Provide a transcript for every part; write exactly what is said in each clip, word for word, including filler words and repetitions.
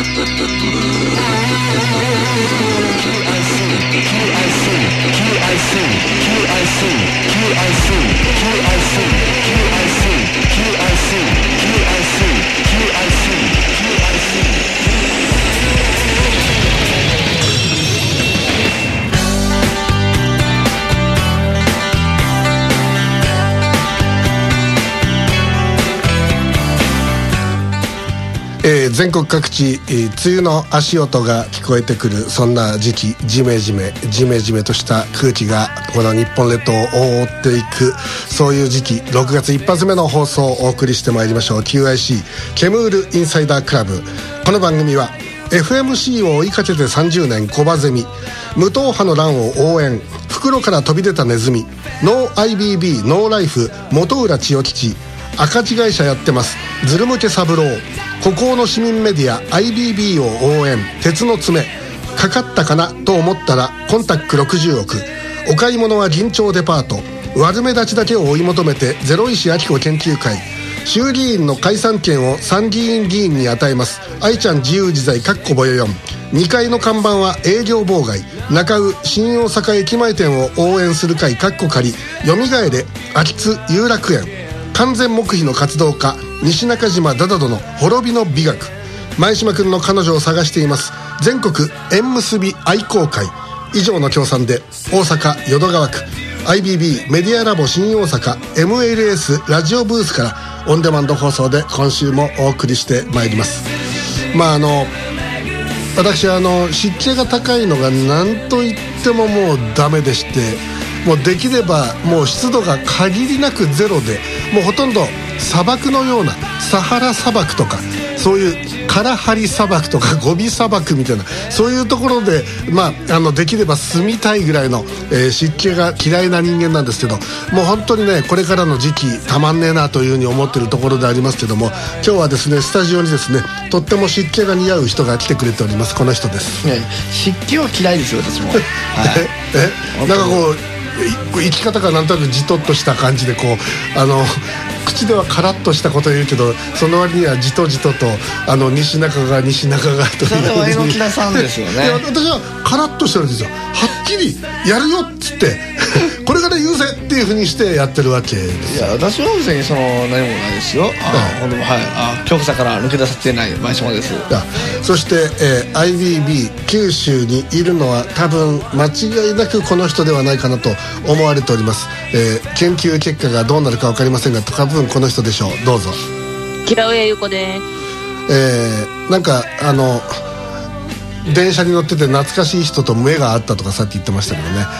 えー、全国各地、えー、梅雨の足音が聞こえてくるそんな時期、ジメジメジメジメとした空気がこの日本列島を覆っていく、そういう時期、ろくがつ一発目の放送をお送りしてまいりましょう。 キューアイシー ケムールインサイダークラブ。この番組は エフエムシー を追いかけてさんじゅうねんコバゼミ、無党派の乱を応援、袋から飛び出たネズミ、ノー アイビービー ノーライフ、本浦千代吉、赤字会社やってます、ズル向け三郎、孤高の市民メディア アイビービー を応援、鉄の爪、かかったかなと思ったらコンタックろくじゅうおく、お買い物は銀町デパート、悪目立ちだけを追い求めてゼロ石明子研究会、衆議院の解散権を参議院議員に与えます、愛ちゃん自由自在かっこぼよよん、にかいの看板は営業妨害、中尾新大阪駅前店を応援する会かっこ仮、よみがえれ秋津有楽園、完全黙秘の活動家西中島ダダドの滅びの美学、前島君の彼女を探しています全国縁結び愛好会、以上の協賛で大阪淀川区 アイビービー メディアラボ新大阪 エムエルエス ラジオブースからオンデマンド放送で今週もお送りしてまいります。まああの私はあの湿気が高いのが何と言ってももうダメでして、もうできればもう湿度が限りなくゼロで、もうほとんど砂漠のようなサハラ砂漠とか、そういうカラハリ砂漠とかゴビ砂漠みたいな、そういうところで、まあ、あのできれば住みたいぐらいの、えー、湿気が嫌いな人間なんですけど、もう本当にねこれからの時期たまんねえなというふうに思っているところでありますけども、今日はですねスタジオにですねとっても湿気が似合う人が来てくれております。この人です。 いや湿気は嫌いですよ私も、はい、 ええなんかこう生き方がなんとなくじとっとした感じで、こうあの口ではカラッとしたことを言うけど、その割にはじとじととあの西中が西中がという、 それは榎田さんですよね。 いや私はカラッとしてるんですよ。はっきりやるよっつってこれから言うぜっていうふうにしてやってるわけです。 いや私は別にその何もないですよ。あ、はい、はい、あ恐怖さから抜け出せてない前島です。 そして、えー、アイビービー 九州にいるのは多分間違いなくこの人ではないかなと思われております。えー、研究結果がどうなるか分かりませんが多分この人でしょう。どうぞ。 木田上優子です。 えー、なんかあの電車に乗ってて懐かしい人と目が合ったとかさっき言ってましたけどね、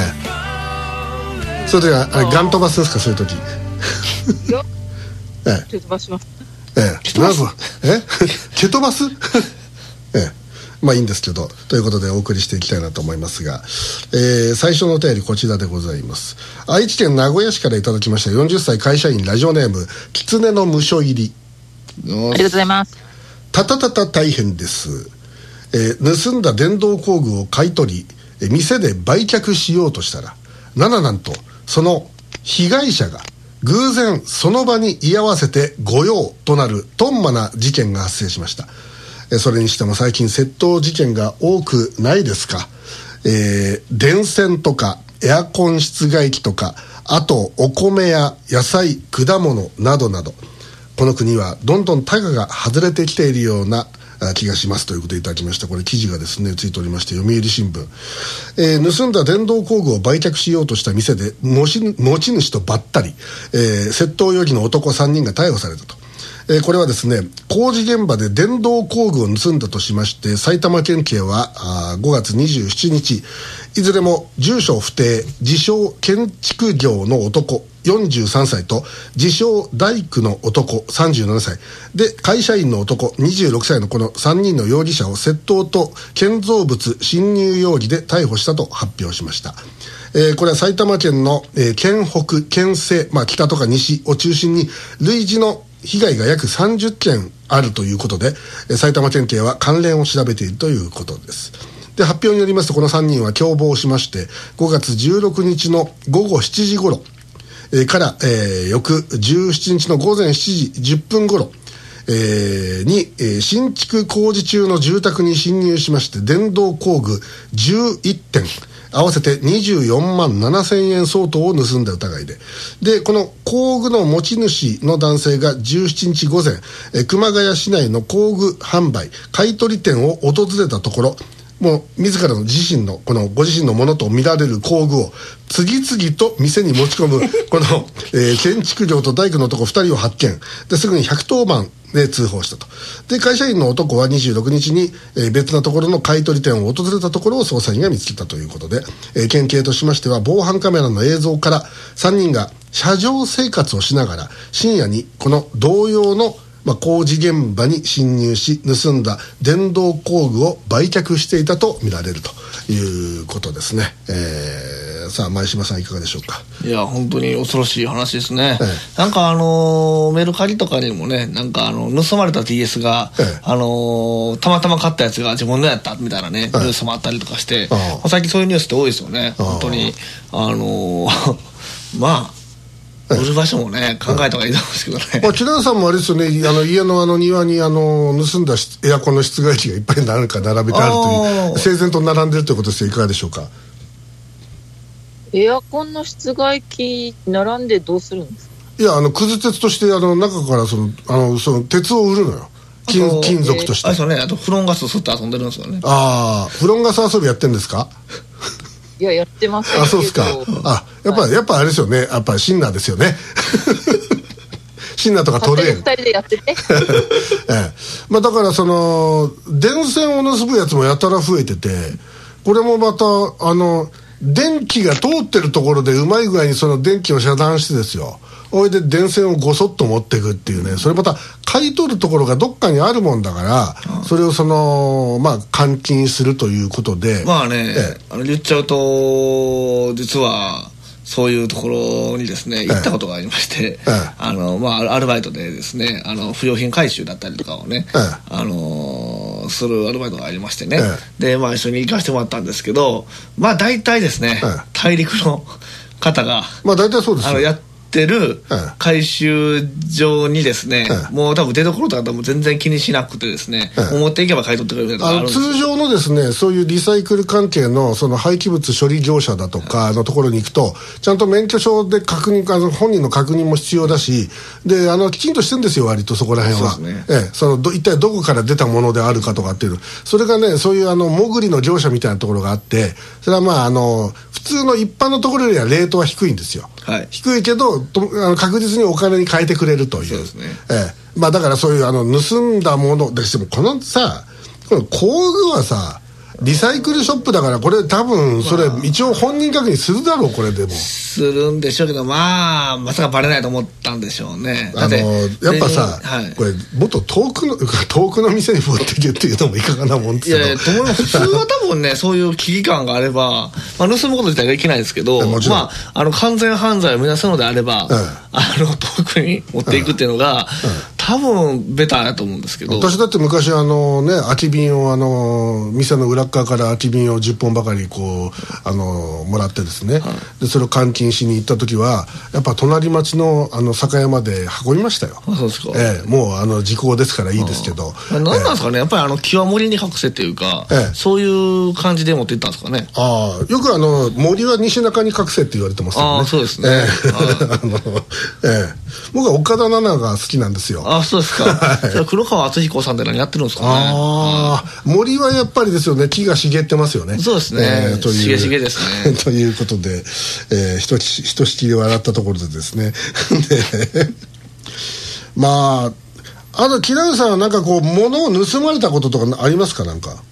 えー、それではあれガン飛ばすですか、そういう時。 ええ、蹴飛ばします。 ええ、蹴飛ばすえ蹴飛ばすええ、まあいいんですけど、ということでお送りしていきたいなと思いますが、えー、最初のお便りこちらでございます。愛知県名古屋市からいただきました。よんじゅっさい会社員、ラジオネーム狐の無所入り。 ありがとうございます。 たたたた大変です。えー、盗んだ電動工具を買い取り、えー、店で売却しようとしたら、なななんとその被害者が偶然その場に居合わせて御用となるトンマな事件が発生しました。えー、それにしても最近窃盗事件が多くないですか。えー、電線とかエアコン室外機とか、あとお米や野菜果物などなど、この国はどんどんタガが外れてきているような気がしますということでいただきました。これ記事がですねついておりまして、読売新聞、えー、盗んだ電動工具を売却しようとした店で持ち、持ち主とばったり、えー、窃盗容疑の男さんにんが逮捕されたと。えー、これはですね工事現場で電動工具を盗んだとしまして、埼玉県警はあごがつにじゅうしちにち、いずれも住所不定自称建築業の男よんじゅうさんさいと自称大工の男さんじゅうななさいで会社員の男にじゅうろくさいのこのさんにんの容疑者を窃盗と建造物侵入容疑で逮捕したと発表しました。えー、これは埼玉県の、えー、県北県西、まあ、北とか西を中心に類似の被害が約さんじゅっけんあるということで、えー、埼玉県警は関連を調べているということです。で発表によりますと、このさんにんは共謀しまして、ごがつじゅうろくにちのごごしちじ頃から、えー、翌じゅうしちにちのごぜんしちじじゅっぷん頃、 えー、に、えー、新築工事中の住宅に侵入しまして電動工具じゅういってん合わせてにじゅうよんまんななせんえん相当を盗んだ疑いで、でこの工具の持ち主の男性がじゅうしちにち午前、え熊谷市内の工具販売買取店を訪れたところ、もう自らの自身のこのご自身のものと見られる工具を次々と店に持ち込むこの、えー、建築業と大工の男ふたりを発見ですぐにひゃくとおばんで通報したと。で会社員の男はにじゅうろくにちに、えー、別なところの買取店を訪れたところを捜査員が見つけたということで、えー、県警としましては防犯カメラの映像からさんにんが車上生活をしながら深夜にこの同様のまあ、工事現場に侵入し盗んだ電動工具を売却していたと見られるということですね。えー、さあ前島さんいかがでしょうか。 いや本当に恐ろしい話ですね、ええ、なんかあのー、メルカリとかにもねなんかあの盗まれた ティーエス が、ええあのー、たまたま買ったやつが自分のやったみたいなね、ええ、ニュースもあったりとかして、あ最近そういうニュースって多いですよね本当に。あのー、まあ売る場所もね考えた方がいいと思うんですけどね、 まあ、千田さんもあれですよね、あの家のあの庭にあの盗んだエアコンの室外機がいっぱいなんか並べてあるという整然と並んでるということですよ。いかがでしょうか。 エアコンの室外機並んでどうするんですか。 いやあのくず鉄としてあの中からそのあのその鉄を売るのよ。 金, 金属として、 えー、あ, そうね、あとフロンガス吸って遊んでるんですよね。 ああフロンガス遊びやってるんですか。 いややってませんけど。 あそうですか。あやっぱ、はい、やっぱあれですよね、やっぱシンナーですよねシンナーとかトレーンふたりでやってて、ええまあ、だからその電線を盗むやつもやたら増えてて、これもまたあの電気が通ってるところでうまい具合にその電気を遮断してですよ、おいで電線をごそっと持っていくっていうね、それまた買い取るところがどっかにあるもんだから、うん、それをそのまあ換金するということで、 まあね、ええ、あの言っちゃうと実はそういうところにですね行ったことがありまして、ええあのまあ、アルバイトでですねあの不用品回収だったりとかをね、ええあのー、するアルバイトがありましてね、ええ、でまあ一緒に行かせてもらったんですけど、まあ大体ですね、ええ、大陸の方がまあ大体そうですよ、 あのやっててる回収場にですね、ええ、もう多分出所とかも全然気にしなくてですね、ええ、持っていけば買い取ってくれるみたいなのがあるんですよ。 通常のですねそういうリサイクル関係のその廃棄物処理業者だとかのところに行くとちゃんと免許証で確認、あの本人の確認も必要だし、であのきちんとしてるんですよ割とそこら辺は。そうですね、ええ、そのど一体どこから出たものであるかとかっていうそれがねそういうあの潜りの業者みたいなところがあって、それはまああの普通の一般のところよりはレートは低いんですよ、はい、低いけどとあの確実にお金に変えてくれるという。そうですね、ええ、まあだからそういうあの盗んだものでしてもこのさこの工具はさリサイクルショップだからこれ多分それ一応本人確認するだろうこれでもするんでしょうけど、まあまさかバレないと思ったんでしょうね。 あのやっぱさ、はい、これもっと遠くの遠くの店に持ってけっていうのもいかがなもんですけど、いやいやと思います普通は多分ねそういう危機感があれば、まあ、盗むこと自体がいけないですけど、まあ、あの完全犯罪を目指すのであれば、うん、あの遠くに持っていくっていうのが、うんうん、多分ベターだと思うんですけど、私だって昔あのね空き瓶をあの店の裏側から空き瓶をじゅっぽんばかりこうあのもらってですね、はい、でそれを換金しに行った時はやっぱ隣町のあの酒屋まで運びましたよ。あそうですか、ええ、もうあの時効ですからいいですけど、 何なんですかね、ええ、やっぱりあの極盛りに隠せっていうか、ええ、そういう感じで持っていったんですかね。 ああよくあの森は西中に隠せって言われてますよね。 あそうですね、 ええあのええ、僕は岡田奈々が好きなんですよ。 あそうですか、はい、黒川敦彦さんって何やってるんですかね。 ああ森はやっぱりですよね、木が茂ってますよね。 そうですね、えー、という茂茂ですねということで、えー、ひとしひとしきり笑ったところでですねでまああと木南さんはなんかこう物を盗まれたこととかありますか。なんか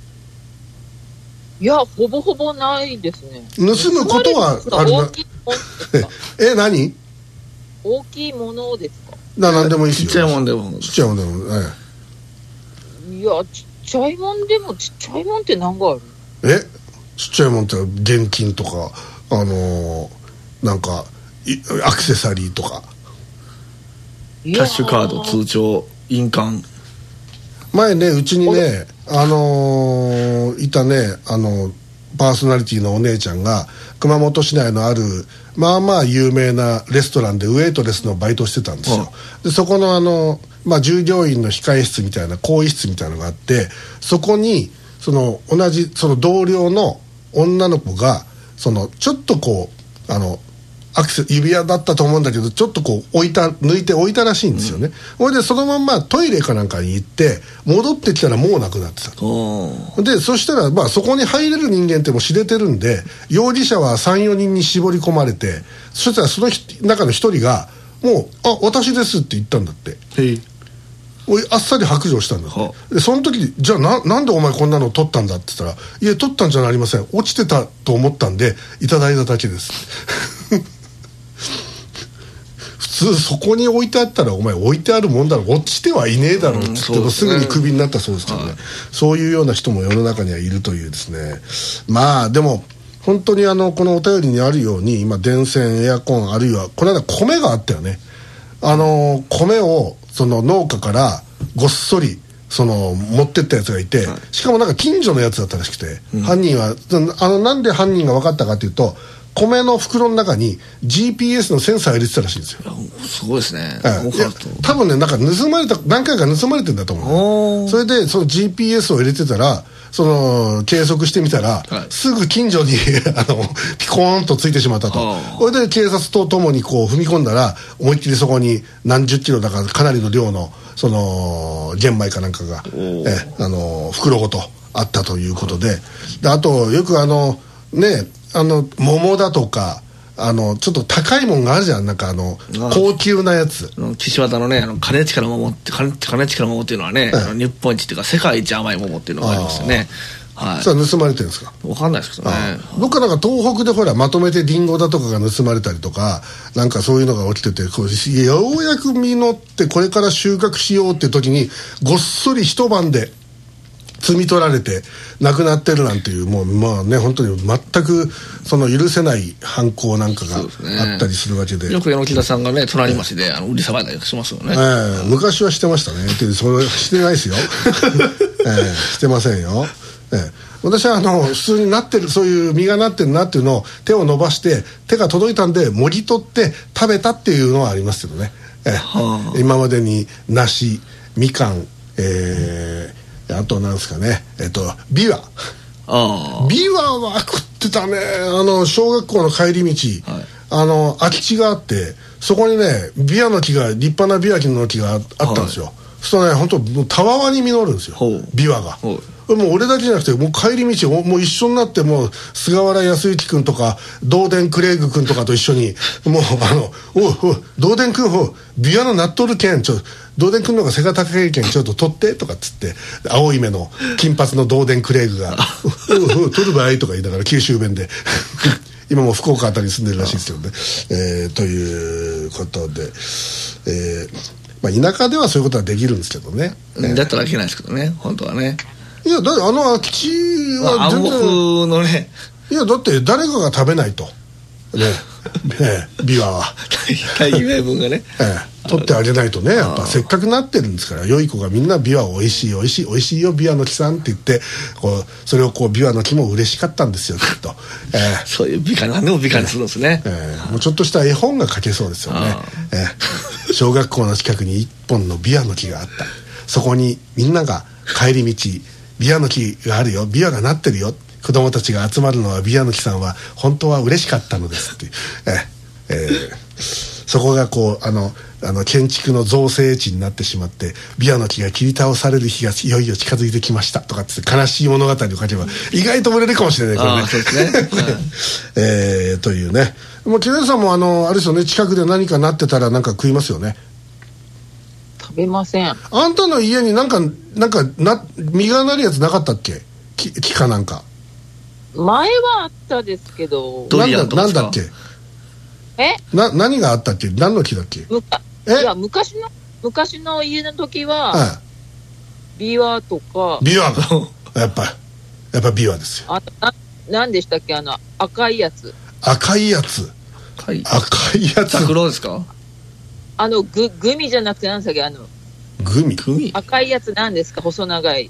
いやほぼほぼないですね。 盗むことはあるな。 大きいものですかえ何大きいものですか。 な何でもいいですよ。 ちっちゃいもんでもちっちゃいもんでも、ええ、いやちっちゃいもんでもちっちゃいもんって何がある。 えちっちゃいもんって現金とかあのー、なんかアクセサリーとかキャッシュカード通帳印鑑。 前ねうちにねあのー、いたねあのパーソナリティのお姉ちゃんが熊本市内のあるまあまあ有名なレストランでウェイトレスのバイトしてたんですよ、でそこのあの、まあ、従業員の控え室みたいな更衣室みたいなのがあって、そこにその同じその同僚の女の子がそのちょっとこうあのアクセ指輪だったと思うんだけどちょっとこう置いた抜いて置いたらしいんですよね、それ、うん、でそのまんまトイレかなんかに行って戻ってきたらもうなくなってたと。でそしたらまあそこに入れる人間ってもう知れてるんで容疑者は さんよにんに絞り込まれて、そしたらその中の一人がもうあ私ですって言ったんだって。へいあっさり白状したんだって。でその時じゃあ な, なんでお前こんなの取ったんだって言ったらいや取ったんじゃありません、落ちてたと思ったんでいただいただけです普通そこに置いてあったらお前置いてあるもんだろ落ちてはいねえだろって言ってもすぐにクビになったそうですけどね、はい、そういうような人も世の中にはいるというですね。まあでも本当にあのこのお便りにあるように今電線エアコンあるいはこの間米があったよね。あの米をその農家からごっそりその持ってったやつがいて、はい、しかもなんか近所のやつだったらしくて、うん、犯人はあのなんで犯人が分かったかというと米の袋の中に ジーピーエス のセンサー入れてたらしいんですよ。 すごいですね、 はい、いや多分ねなんか盗まれた何回か盗まれてんだと思う。それでその ジーピーエス を入れてたらその計測してみたら、はい、すぐ近所にあのピコーンとついてしまったと。それで警察とともにこう踏み込んだら思いっきりそこに何十キロだかかなりの量のその玄米かなんかがえあの袋ごとあったということで、はい、であとよくあのねあの桃だとかあのちょっと高いもんがあるじゃん、なんかあの高級なやつ、 岸和田のねあの金近の桃って金金近の桃っていうのはね、ええ、あの日本一っていうか世界一甘い桃っていうのがありますよね。はい、 それは盗まれてるんですか？ 分かんないですけどね。 どっかなんか東北でほらまとめてリンゴだとかが盗まれたりとかなんかそういうのが起きててこうようやく実ってこれから収穫しようって時にごっそり一晩で摘み取られて亡くなってるなんていうもうまあね本当に全くその許せない犯行なんかがあったりするわけで、 よく榎田さんがね隣町で、えー、あの売りさばいたりしますよね、 えー、昔はしてましたねってそれしてないですよ、えー、してませんよ、えー、私はあの普通になってるそういう実がなってるなっていうのを手を伸ばして手が届いたんでもぎ取って食べたっていうのはありますけどね、えー、今までに梨みかんえーあとなんですかねえっとビワあビワは食ってたね。あの小学校の帰り道、はい、あの空き地があってそこにねビワの木が立派なビワの木があったんですよ、はい、そうするとね本当たわわに実るんですよビワが。もう俺だけじゃなくてもう帰り道もう一緒になってもう菅原康之君とかドーデンクレイグ君とかと一緒にもうあのおうおうドーデン君おうビワのなっとるけんちょドーデン君の方が背が高いけんちょっと取ってとかっつって青い目の金髪のドーデンクレイグが「おうおう取る場合」とか言いながら九州弁で今も福岡あたりに住んでるらしいですけどね、えー、ということで、えーまあ、田舎ではそういうことはできるんですけどね、 ねだったらいけないですけどね本当はね。 いやだってあの空き地は全然、 暗黙のねいやだって誰かが食べないとねええビワは大義名分がね、 ええ、取ってあげないとねやっぱせっかくなってるんですから良い子がみんなビワおいしいおいしいおいしいよビワの木さんって言ってこうそれをこうビワの木も嬉しかったんですよきっと、ええ、 そういう美化何でも美化にするんですね、 ええ、もうちょっとした絵本が描けそうですよね、ええ、小学校の近くに一本のビワの木があった。そこにみんなが帰り道ビワの木があるよビワがなってるよ子供たちが集まるのはビワの木さんは本当は嬉しかったのですっていう、ええー、そこがこうあのあの建築の造成地になってしまってビワの木が切り倒される日がいよいよ近づいてきましたとかって悲しい物語を書けば意外と売れるかもしれないこれね。そうですね、えー、というね。もう木田さんもあのあれですよね近くで何かなってたら何か食いますよね。 食べません。 あんたの家になんかなんかな実がなるやつなかったっけ？木木かなんか。 前はあったですけど。 なんだなんだっけ？ え？ な何があったっけ？何の木だっけ？ むかいや昔の昔の家の時は、はい、ビワとか。 ビワがやっぱやっぱビワですよ。 あな何でしたっけあの赤いやつ。 赤いやつ。赤い赤いやつ。 桜ですか？ あのググミじゃなくて何でしたっけあのグミグミ赤いやつなんですか細長い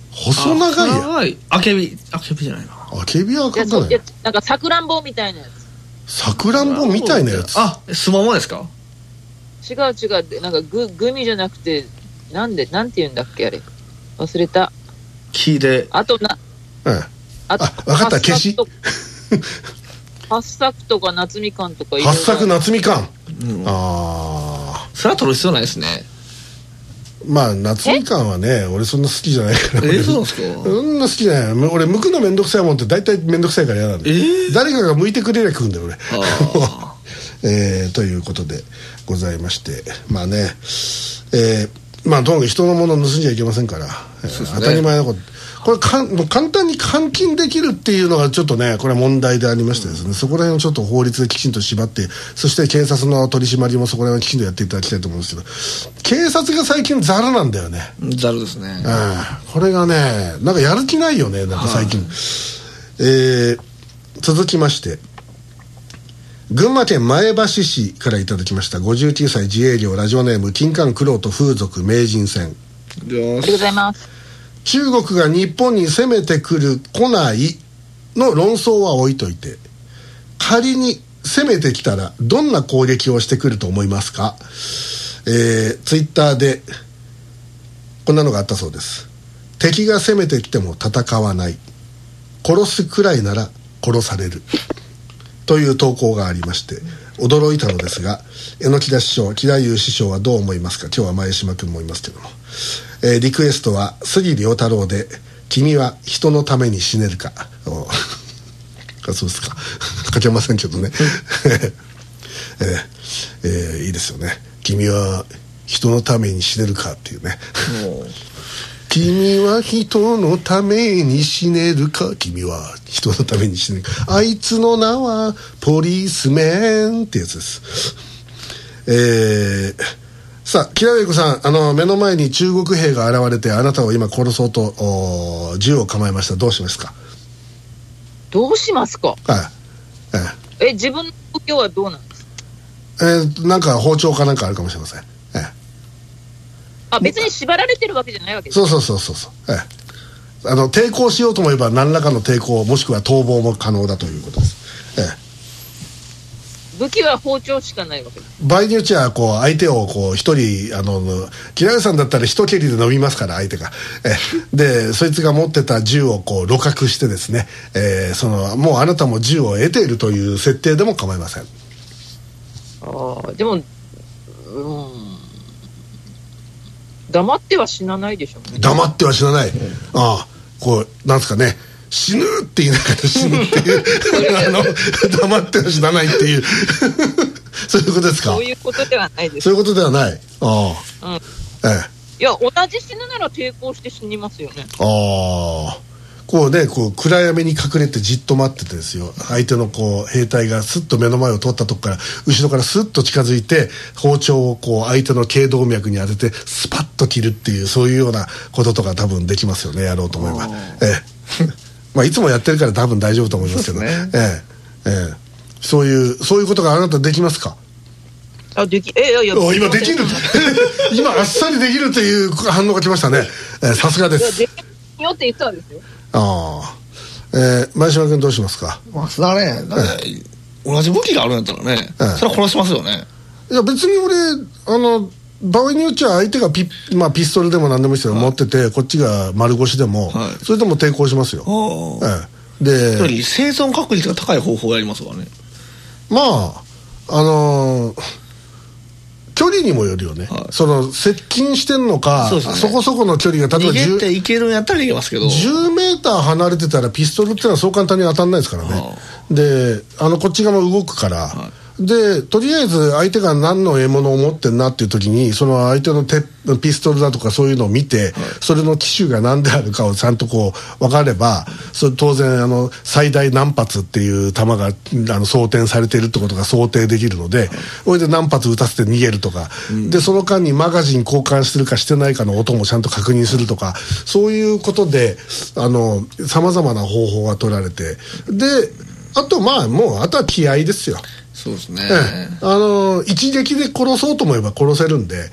細長いや長いあけびあけびじゃないなあけびは分かんない。 なんかさくらんぼみたいなやつさくらんぼみたいなやつあすももですか。 違う違うなんかググミじゃなくてなんでなんて言うんだっけあれ忘れた。 木であとな、 うん、あと分かった消し八作とか夏みかんとか八作夏みかん、 うん、 ああそれは取る必要ないですね。 まあ夏みかんはね俺そんな好きじゃないから。 えー、そうなんですか。 そんな好きじゃない。俺剥くのめんどくさいもんって大体めんどくさいから嫌なんで、えー、誰かが剥いてくれりゃ食うんだよ俺。あえー、ということでございましてまあねえーまあとにかく人のものを盗んじゃいけませんから、えーね、当たり前のことこれかん簡単に換金できるっていうのがちょっとねこれは問題でありましてですね、うん、そこら辺をちょっと法律できちんと縛ってそして警察の取り締まりもそこら辺をきちんとやっていただきたいと思うんですけど警察が最近ザルなんだよね。 ザルですね、 うん、これがねなんかやる気ないよねなんか最近、はい、えー、続きまして群馬県前橋市からいただきましたごじゅうきゅうさい自営業ラジオネーム金柑クロート風俗名人戦。 ありがとうございます。 中国が日本に攻めてくる来ないの論争は置いといて仮に攻めてきたらどんな攻撃をしてくると思いますか。えー、ツイッターでこんなのがあったそうです。敵が攻めてきても戦わない殺すくらいなら殺されるという投稿がありまして驚いたのですが榎田師匠木田優師匠はどう思いますか。今日は前島君もいますけども、えー、リクエストは杉良太郎で君は人のために死ねるかあそうですか書けませんけどね、えーえー、いいですよね。君は人のために死ねるかっていうね君は人のために死ねるか君は人のために死ねるかあいつの名はポリスメンってやつです。えー、さあ木田玲子さんあの目の前に中国兵が現れてあなたを今殺そうと銃を構えました。どうしますか。 どうしますか。 はい、 ええ自分の故郷はどうなんですか。 えー、なんか包丁かなんかあるかもしれません。えーあ別に縛られてるわけじゃないわけです。 そうそうそうそうそう、ええ、あの抵抗しようと思えば何らかの抵抗もしくは逃亡も可能だということです、ええ、武器は包丁しかないわけです。 場合によっちゃこう相手をこう一人あの木田さんだったら一蹴りで伸びますから相手が、ええ、でそいつが持ってた銃をこう露獲してですね、えー、そのもうあなたも銃を得ているという設定でも構いません。 ああでもうん黙っては死なないでしょうね。 黙っては死なない、うん、ああこうなんですかね死ぬって言いながら死ぬっていうあの黙っては死なないっていうそういうことですか。 そういうことではないです。 そういうことではない。ああ、うん、ええいや同じ死ぬなら抵抗して死にますよね。 ああこうねこう暗闇に隠れてじっと待っててですよ相手のこう兵隊がスッと目の前を通ったとこから後ろからスッと近づいて包丁をこう相手の頸動脈に当ててスパッと切るっていうそういうようなこととか多分できますよねやろうと思えば、ええまあいつもやってるから多分大丈夫と思いますけど、ねええええ、そういうそういうことがあなたできますか。 あできえいやいや今できる今あっさりできるという反応が来ましたね。さすがです。 いやできよって言ったんですよ。 ああ、えー、前島君どうしますか。 まあそれはねだって、ええ、同じ武器があるんやったらね、ええ、それは殺しますよね。いや別に俺あの場合によっちゃ相手が ピ,、まあ、ピストルでも何でもいいですけど、はい、持っててこっちが丸腰でも、はい、それでも抵抗しますよ、ええ、で生存確率が高い方法をやりますわね。 まああのー距離にもよるよね、はい、その接近してんのか そ,、ね、そこそこの距離が例えば逃げていけるんやったら逃げますけどじゅうメーター離れてたらピストルってのはそう簡単に当たんないですからね、はあ、であのこっち側も動くから、はい、でとりあえず相手が何の獲物を持ってんなっていう時にその相手のテピストルだとかそういうのを見て、はい、それの機種が何であるかをちゃんとこう分かればそれ当然あの最大何発っていう弾があの装填されているってことが想定できるので、はい、それで何発撃たせて逃げるとか、うん、でその間にマガジン交換してるかしてないかの音もちゃんと確認するとかそういうことでさまざまな方法が取られてであとまあもうあとは気合ですよ。 そうですね、 ええ、あの一撃で殺そうと思えば殺せるんで、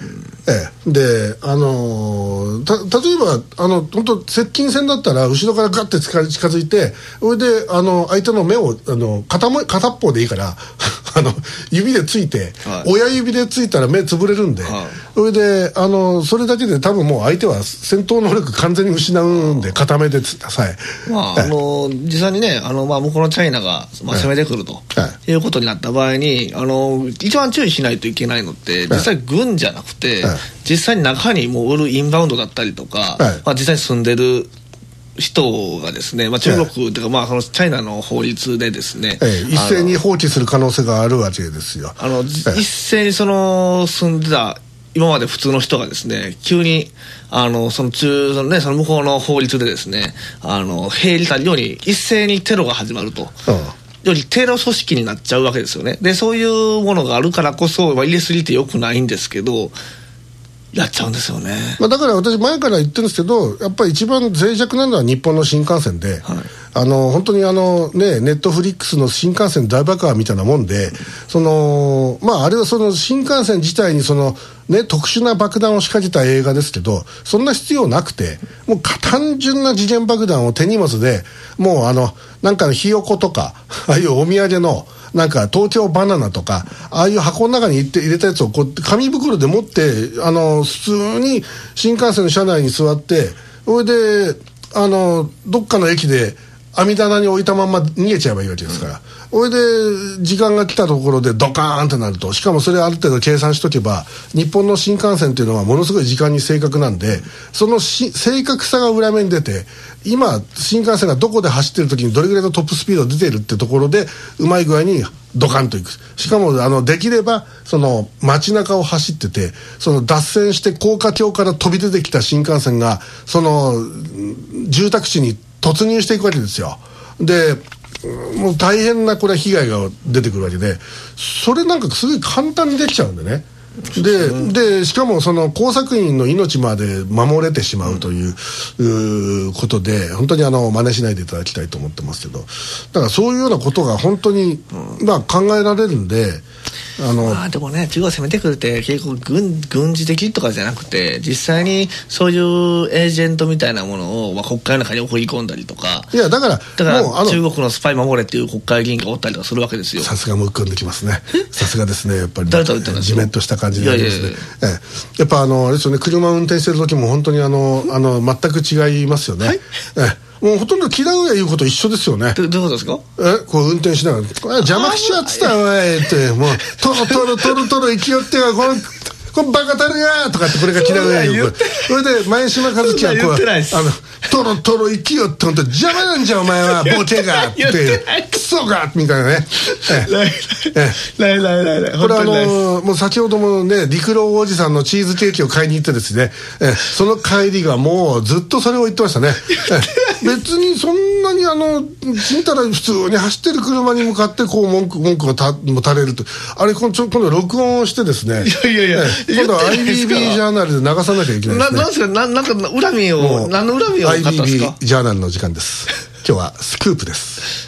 ええ、で、あのー、た例えばあの本当接近戦だったら後ろからガッて近づいて、それであの相手の目をあの 片, 片っぽでいいからあの指でついて、はい、親指でついたら目つぶれるんで、はい、それであのそれだけで多分もう相手は戦闘能力完全に失うんで、片目でさえ、 まあ、あの実際にねあの、まあ、向こうのチャイナが、まあ、攻めてくると、はい、いうことになった場合にあの一番注意しないといけないのって実際軍じゃなくて、はい、実際に中にもう売るインバウンドだったりとか、はい、まあ、実際に住んでる人がですね、まあ、中国というか、はい、まあ、そのチャイナの法律でですね、 はい、一斉に放置する可能性があるわけですよ。 あの、はい、一斉にその住んでた今まで普通の人がですね急にあのその中その、ね、その向こうの法律でですねあの兵理たように一斉にテロが始まると、よりテロ組織になっちゃうわけですよね。でそういうものがあるからこそ、まあ、入れすぎてよくないんですけどやっちゃうんですよね。 まあ、だから私前から言ってるんですけど、やっぱり一番脆弱なのは日本の新幹線で、はい、あの本当にあの、ね、ネットフリックスの新幹線大爆破みたいなもんで、その、まあ、あれはその新幹線自体にその、ね、特殊な爆弾を仕掛けた映画ですけど、そんな必要なくて、もう単純な時限爆弾を手荷物でもうあのなんかのひよことかああいうお土産のなんか東京バナナとかああいう箱の中に入れて入れたやつをこう紙袋で持ってあの普通に新幹線の車内に座って、それであのどっかの駅で網棚に置いたまんま逃げちゃえばいいわけですから、それで時間が来たところでドカーンってなると、しかもそれある程度計算しとけば日本の新幹線っていうのはものすごい時間に正確なんで、そのし正確さが裏目に出て、今新幹線がどこで走ってる時にどれぐらいのトップスピード出てるってところでうまい具合にドカンといく。しかもあのできればその街中を走ってて、その脱線して高架橋から飛び出てきた新幹線がその住宅地に突入していくわけですよ。でもう大変なこれ被害が出てくるわけで、それなんかすごい簡単にできちゃうんでね。で, でしかもその工作員の命まで守れてしまうという、うん、うことで本当にあの真似しないでいただきたいと思ってますけど、だからそういうようなことが本当に、うん、まあ、考えられるんで、あのまあ、でもね中国が攻めてくるって結構 軍, 軍事的とかじゃなくて、実際にそういうエージェントみたいなものを、まあ、国会の中に送り込んだりとか、 いやだからだからもうあの中国のスパイ守れっていう国会議員がおったりとかするわけですよ。 さすがむっくんできますね。さすがですね。やっぱり誰と言ってますじめっとした感じになりますね。いやいやいや、ええ、やっぱあのあれですよね、車を運転してる時も本当にあのあの全く違いますよね。はい、ええもうほとんど嫌うや言うこと一緒ですよね。 ど, どういうことですか？ えこう運転しながら邪魔しちゃってたわいってもうトロトロトロトロ勢ってはこのこれバカたるやとかってこれが嫌うや言うこと。それで前島和樹はこうあのトロトロ勢って本当邪魔なんじゃお前はボケがってクソがみたいなね。 ないないないない。 これあのもう先ほどもね陸郎おじさんのチーズケーキを買いに行ってですね、えその帰りがもうずっとそれを言ってましたね。別にそんなにあのちんたら普通に走ってる車に向かってこう文句文句をたもたれると、あれ今度今度録音をしてですね、 いやいやいや、 今度は アイビービー ジャーナルで流さなきゃいけないですね。 ななんですか、ななんか恨みを何の恨みを買ったんですか？ アイビービー ジャーナルの時間です。今日はスクープです。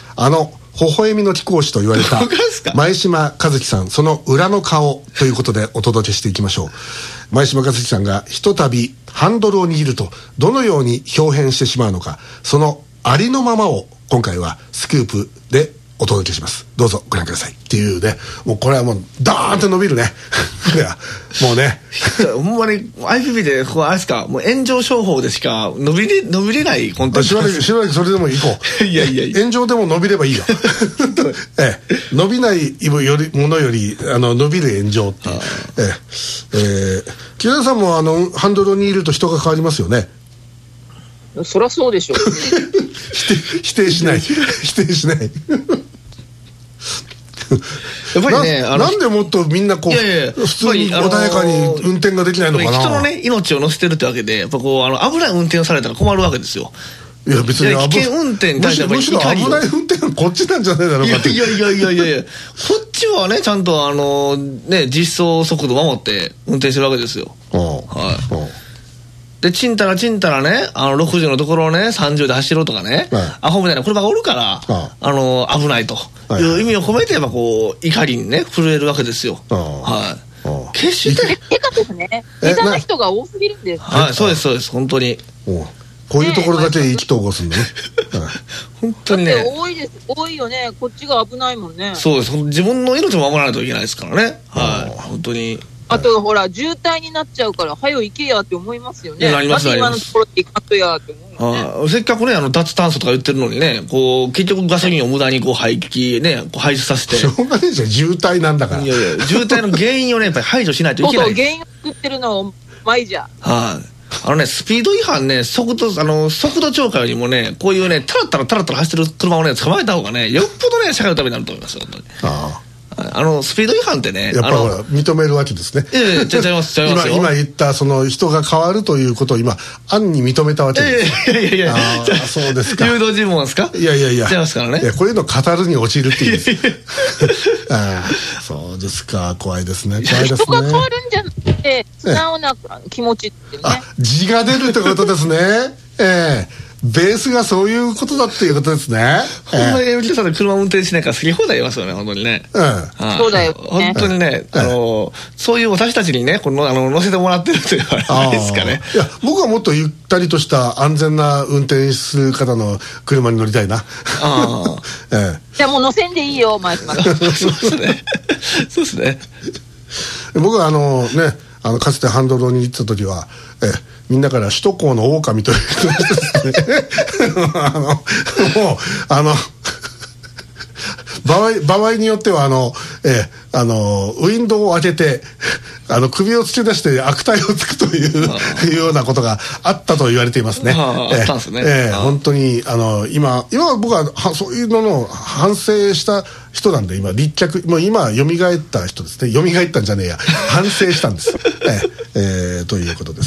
あの微笑みの貴公子と言われた前島和樹さん、その裏の顔ということでお届けしていきましょう。前島和樹さんがひとたびハンドルを握るとどのように表変してしまうのか、そのありのままを今回はスクープでお届けします。どうぞご覧くださいっていうね、もうこれはもうダーンと伸びるね。いやもうねほんまに アイピービー でこうあれですか、もう炎上商法でしか伸びれ伸びれないコンテンツ。 しばらくしばらくそれでも行こう。いやいやいや、炎上でも伸びればいいよ。ええ、伸びないよりものよりあの伸びる炎上っていう。ええええ、木田さんもあのハンドルにいると人が変わりますよね。 そりゃそうでしょう。 否定、否定しない否定しないやっぱりね、 な, なんでもっとみんなこういやいや普通に穏やかに運転ができないのかな。 人のね命を乗せてるってわけで、やっぱこうあの危ない運転をされたら困るわけですよ。 いや別に危険運転に対してむしろ危ない運転はこっちなんじゃないだろうかって。 いやいやいやいやいやこっちはねちゃんとあのね実走速度守って運転してるわけですよ。はい。でちんたらちんたらねあのろくじゅうのところをねさんじゅうで走ろうとかね、はい、アホみたいな車がおるから、ああの危ないという意味を込めてやっぱこう怒りにね震えるわけですよ。はい。 決して下手ですね。下手な人が多すぎるんです。 はい、そうですそうです、本当に。 おこういうところだけ意気投合するのね。 本当にね。 だって多いです、多いよね。こっちが危ないもんね。 そうです。自分の命も守らないといけないですからね。はい、本当に。 あとほら渋滞になっちゃうから早よ行けやって思いますよね。 なりますなります。 今のところで行かんとやって思うよね。 あせっかくねあの脱炭素とか言ってるのにね、こう結局ガソリンを無駄にこう排気ねこう排出させて。 しょうがないじゃん、渋滞なんだから。 いやいや渋滞の原因をねやっぱり排除しないといけない。 そうそう、原因を作ってるのはお前じゃ。 はい。あのね、スピード違反ね、速度、あの、速度超過よりもね、こういうね、タラタラタラタラ走ってる車をね、捕まえた方がね、よっぽどね、社会のためになると思いますよ、本当に。ああ。あのスピード違反ってね、 やっぱりほら認めるわけですね。 ええ、ちゃいますちゃいますよ。 今今言ったその人が変わるということを今暗に認めたわけです。 いやいやいや、 ああそうですか。 誘導尋問ですか。 いやいやいや、 違いますからね。 いやこういうの語るに落ちるっていうんです。ああそうですか、怖いですね、怖いですね。 人が変わるんじゃなくて素直な気持ちってね。 あ、字が出るってことですね。ええ。ベースがそういうことだっていうことですね。 ほんまにエミリさん車運転しないから好き放題言いますよね、本当にね。 うん。 そうだよね。 本当にね、あのそういう私たちにね、このあの乗せてもらってるというのはないですかね。 いや、僕はもっとゆったりとした安全な運転する方の車に乗りたいな。ああ。 ええ。じゃあもう乗せんでいいよ、前島さん。 そうですね。そうですね。 僕はあのね、あのかつてハンドルに行った時は、ええ。みんなから首都高の狼ということですね。あの、もう、あの、場合、場合によっては、あの、え、あの、ウィンドウを開けて、あの、首を突き出して悪態をつくといういうようなことがあったと言われていますね。 あったんですね。 ええ、本当に、あの、今、今僕ははそういうのの反省した人なんで、今、立脚、もう今、蘇った人ですね。蘇ったんじゃねえや。反省したんです。えええー、ということです、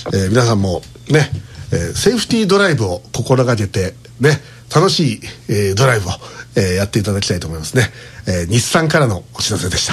えー、皆さんもね、えー、セーフティードライブを心がけてね、楽しい、えー、ドライブを、えー、やっていただきたいと思いますね、えー、日産からのお知らせでした、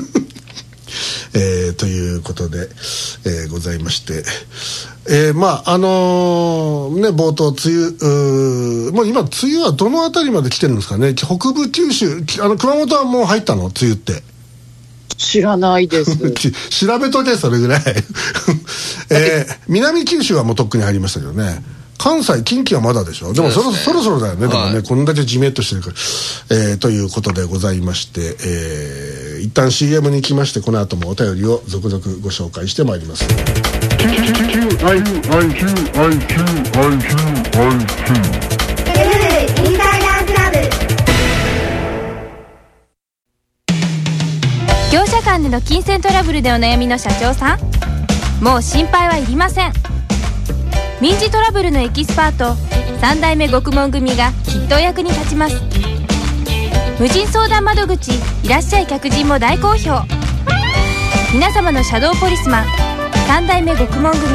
えー、ということで、えー、ございまして、えー、まああのー、ね冒頭梅雨、もう今梅雨はどのあたりまで来てるんですかね。北部九州、あの熊本はもう入ったの、梅雨って。 知らないです調べとけそれぐらい、えー、南九州はもうとっくに入りましたけどね。関西近畿はまだでしょ。でもそろそろそろだよね、でもね、こんだけジメッとしてるから、えー、ということでございまして、えー、一旦 シーエム に行きまして、この後もお便りを続々ご紹介してまいります。 業者間での金銭トラブルでお悩みの社長さん、もう心配はいりません。民事トラブルのエキスパートさん代目獄門組がきっとお役に立ちます。無人相談窓口いらっしゃい客人も大好評。皆様のシャドーポリスマンさん代目獄門組。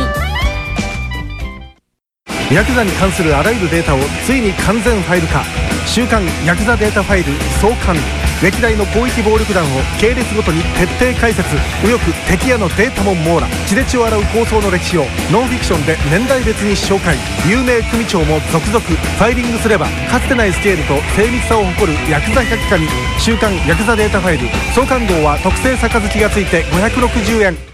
ヤクザに関するあらゆるデータをついに完全ファイル化。週刊ヤクザデータファイル創刊。歴代の広域暴力団を系列ごとに徹底解説。右翼敵屋のデータも網羅。血で血を洗う抗争の歴史をノンフィクションで年代別に紹介。有名組長も続々。ファイリングすればかつてないスケールと精密さを誇るヤクザ百科に。週刊ヤクザデータファイル創刊号は特製杯がついてごひゃくろくじゅうえん。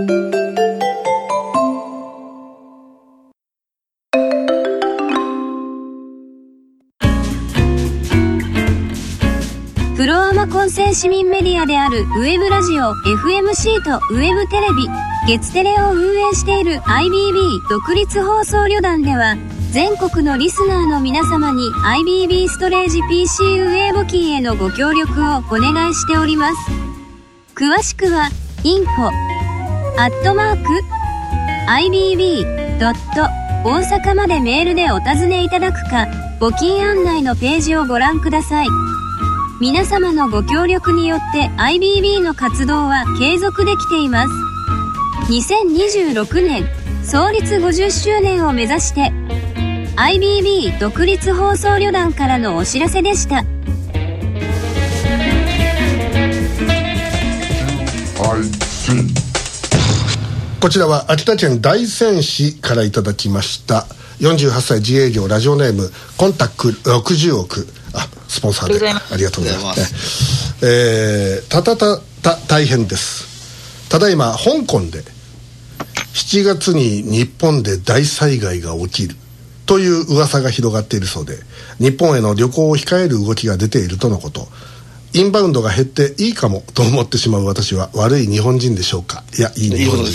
プロアマ混成市民メディアであるウェブラジオ エフエムシー とウェブテレビ月テレを運営している アイビービー 独立放送旅団では、全国のリスナーの皆様に アイビービー ストレージ ピーシー 運営募金へのご協力をお願いしております。詳しくはインフォアットマーク アイビービー ドット 大阪までメールでお尋ねいただくか、募金案内のページをご覧ください。皆様のご協力によって アイビービー の活動は継続できています。にせんにじゅうろくねん創立ごじゅっしゅうねんを目指して アイビービー 独立放送旅団からのお知らせでした。 こちらは秋田県大仙市からいただきましたよんじゅうはっさい自営業ラジオネームコンタックろくじゅうおく、あ、スポンサーでありがとうございます。えー、たたたた大変です。 ただいま香港でしちがつに日本で大災害が起きるという噂が広がっているそうで、日本への旅行を控える動きが出ているとのこと。インバウンドが減っていいかもと思ってしまう私は悪い日本人でしょうか。いや、いい日本人です。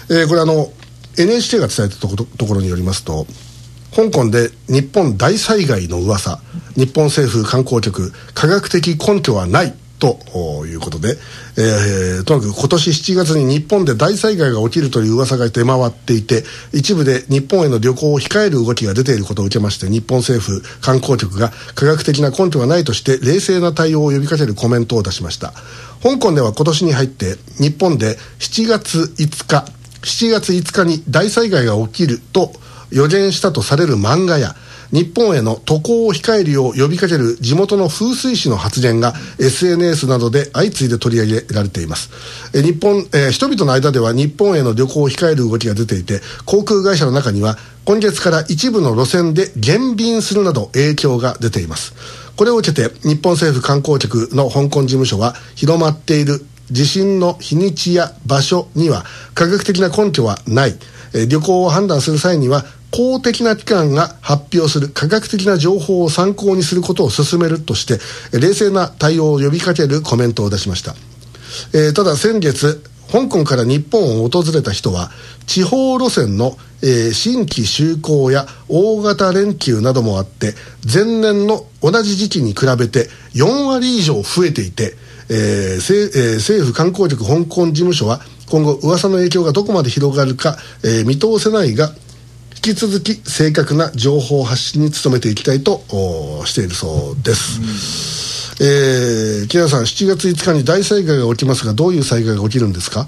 ええー、これあの エヌエイチケー が伝えたところ、ところによりますと、香港で日本大災害の噂、日本政府観光局科学的根拠はないということで、えー、とにかく今年しちがつに日本で大災害が起きるという噂が出回っていて、一部で日本への旅行を控える動きが出ていることを受けまして、日本政府観光局が科学的な根拠がないとして冷静な対応を呼びかけるコメントを出しました。香港では今年に入って日本でしちがついつかしちがついつかに大災害が起きると予言したとされる漫画や日本への渡航を控えるよう呼びかける地元の風水師の発言が エスエヌエス などで相次いで取り上げられています。え日本、えー、人々の間では日本への旅行を控える動きが出ていて、航空会社の中には今月から一部の路線で減便するなど影響が出ています。これを受けて日本政府観光局の香港事務所は、広まっている地震の日にちや場所には科学的な根拠はない、えー、旅行を判断する際には公的な機関が発表する科学的な情報を参考にすることを進めるとして、冷静な対応を呼びかけるコメントを出しました。えー、ただ先月香港から日本を訪れた人は地方路線の、えー、新規就航や大型連休などもあって前年の同じ時期に比べてよんわり以上増えていて、えー政えー、政府観光局香港事務所は今後噂の影響がどこまで広がるか、えー、見通せないが引き続き正確な情報発信に努めていきたいとしているそうです。うん、えー、木原さん、しちがついつかに大災害が起きますが、どういう災害が起きるんですか？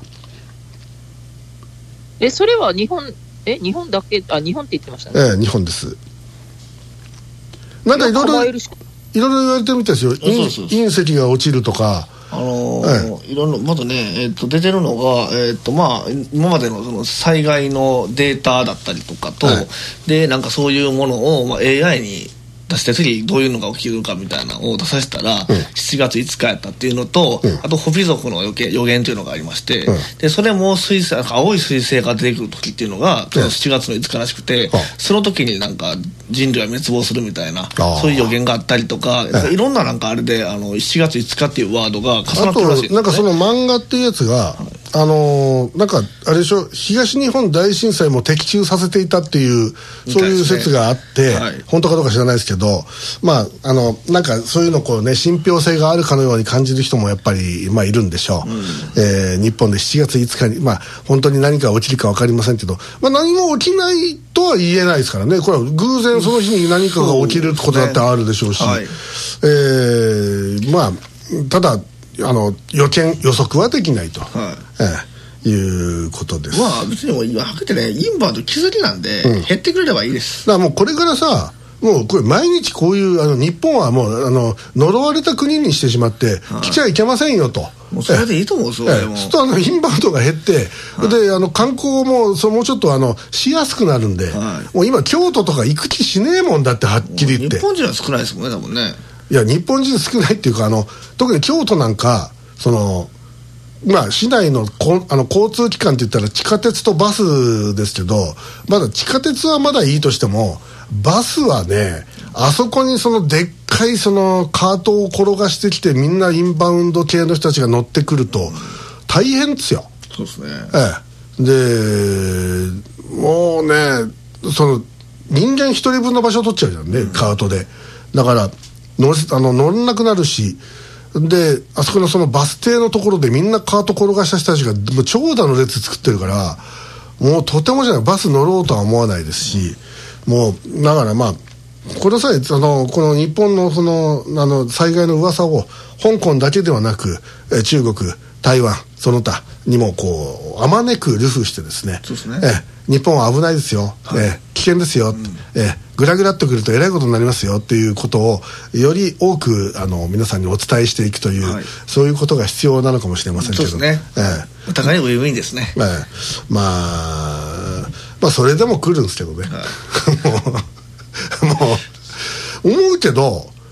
え、それは日本、え、日本だけ、あ、日本って言ってましたね。 ええ、日本です。なんかいろいろいろいろ言われてるみたいですよ。隕石が落ちるとか。 あのーはい、いろんなまずね、えー、と出てるのが、えーとまあ、今までのその災害のデータだったりとかと、はい、でなんかそういうものを、まあ、エーアイ に出して次どういうのが起きるかみたいなのを出させたら、うん、しちがついつかやったっていうのと、うん、あとホビ族の予言、予言というのがありまして、うん、でそれも水星青い水星が出てくる時っていうのが、うん、しちがつのいつからしくて、うん、その時になんか人類は滅亡するみたいなそういう予言があったりとか、いろんななんかあれであのしちがついつかっていうワードが重なってるらしいですね。 あとなんかその漫画っていうやつが、はい、あのー、なんかあれでしょ、東日本大震災も的中させていたっていうそういう説があって、はい、本当かどうか知らないですけど、まああのなんかそういうのこうね信憑性があるかのように感じる人もやっぱりまあいるんでしょう。うん、えー、日本でしちがついつかにまあ本当に何か起きるか分かりませんけど、まあ何も起きないとは言えないですからね。これは偶然その日に何かが起きることだってあるでしょうし、うん、はい、えー、まあただあの予見予測はできないと、はい、えー、いうことです。 まあ別にもうはっきりね、インバウンド気づきなんで、うん、減ってくれればいいです。 だからもうこれからさ、もうこれ毎日こういうあの日本はもうあの呪われた国にしてしまって、はい、来ちゃいけませんよと。 もうそれでいいと思うんですよ。 ええ、そうするとあのインバウンドが減って、はい、であの観光もそうもうちょっとあのしやすくなるんで、はい、もう今京都とか行く気しねえもんだってはっきり言って。 日本人は少ないですもんね、多分ね。 いや日本人少ないっていうか、あの特に京都なんかそのまあ市内のこあの交通機関って言ったら地下鉄とバスですけど、まだ地下鉄はまだいいとしてもバスはね、あそこにそのでっかいそのカートを転がしてきてみんなインバウンド系の人たちが乗ってくると大変ですよ。 そうですね。 ええ、でもうね、その人間一人分の場所を取っちゃうじゃんね、うん、カートで。だから乗れ、あの乗れなくなるし、であそこのそのバス停のところでみんなカート転がした人たちがもう長蛇の列作ってるから、もうとてもじゃないバス乗ろうとは思わないですし、もうだからまあこれさえあのこの日本のそのあの災害の噂を香港だけではなく、え中国、台湾その他にもこうあまねく流布してですね、 そうですね、 え日本は危ないですよ、はい、え危険ですよ、うん、えグラグラっとくるとえらいことになりますよっていうことをより多くあの皆さんにお伝えしていくという、はい、そういうことが必要なのかもしれませんけど、 そうですね、えお互いウィンウィンですね、 えまあまあそれでも来るんですけどね、はい、もうもう思うけど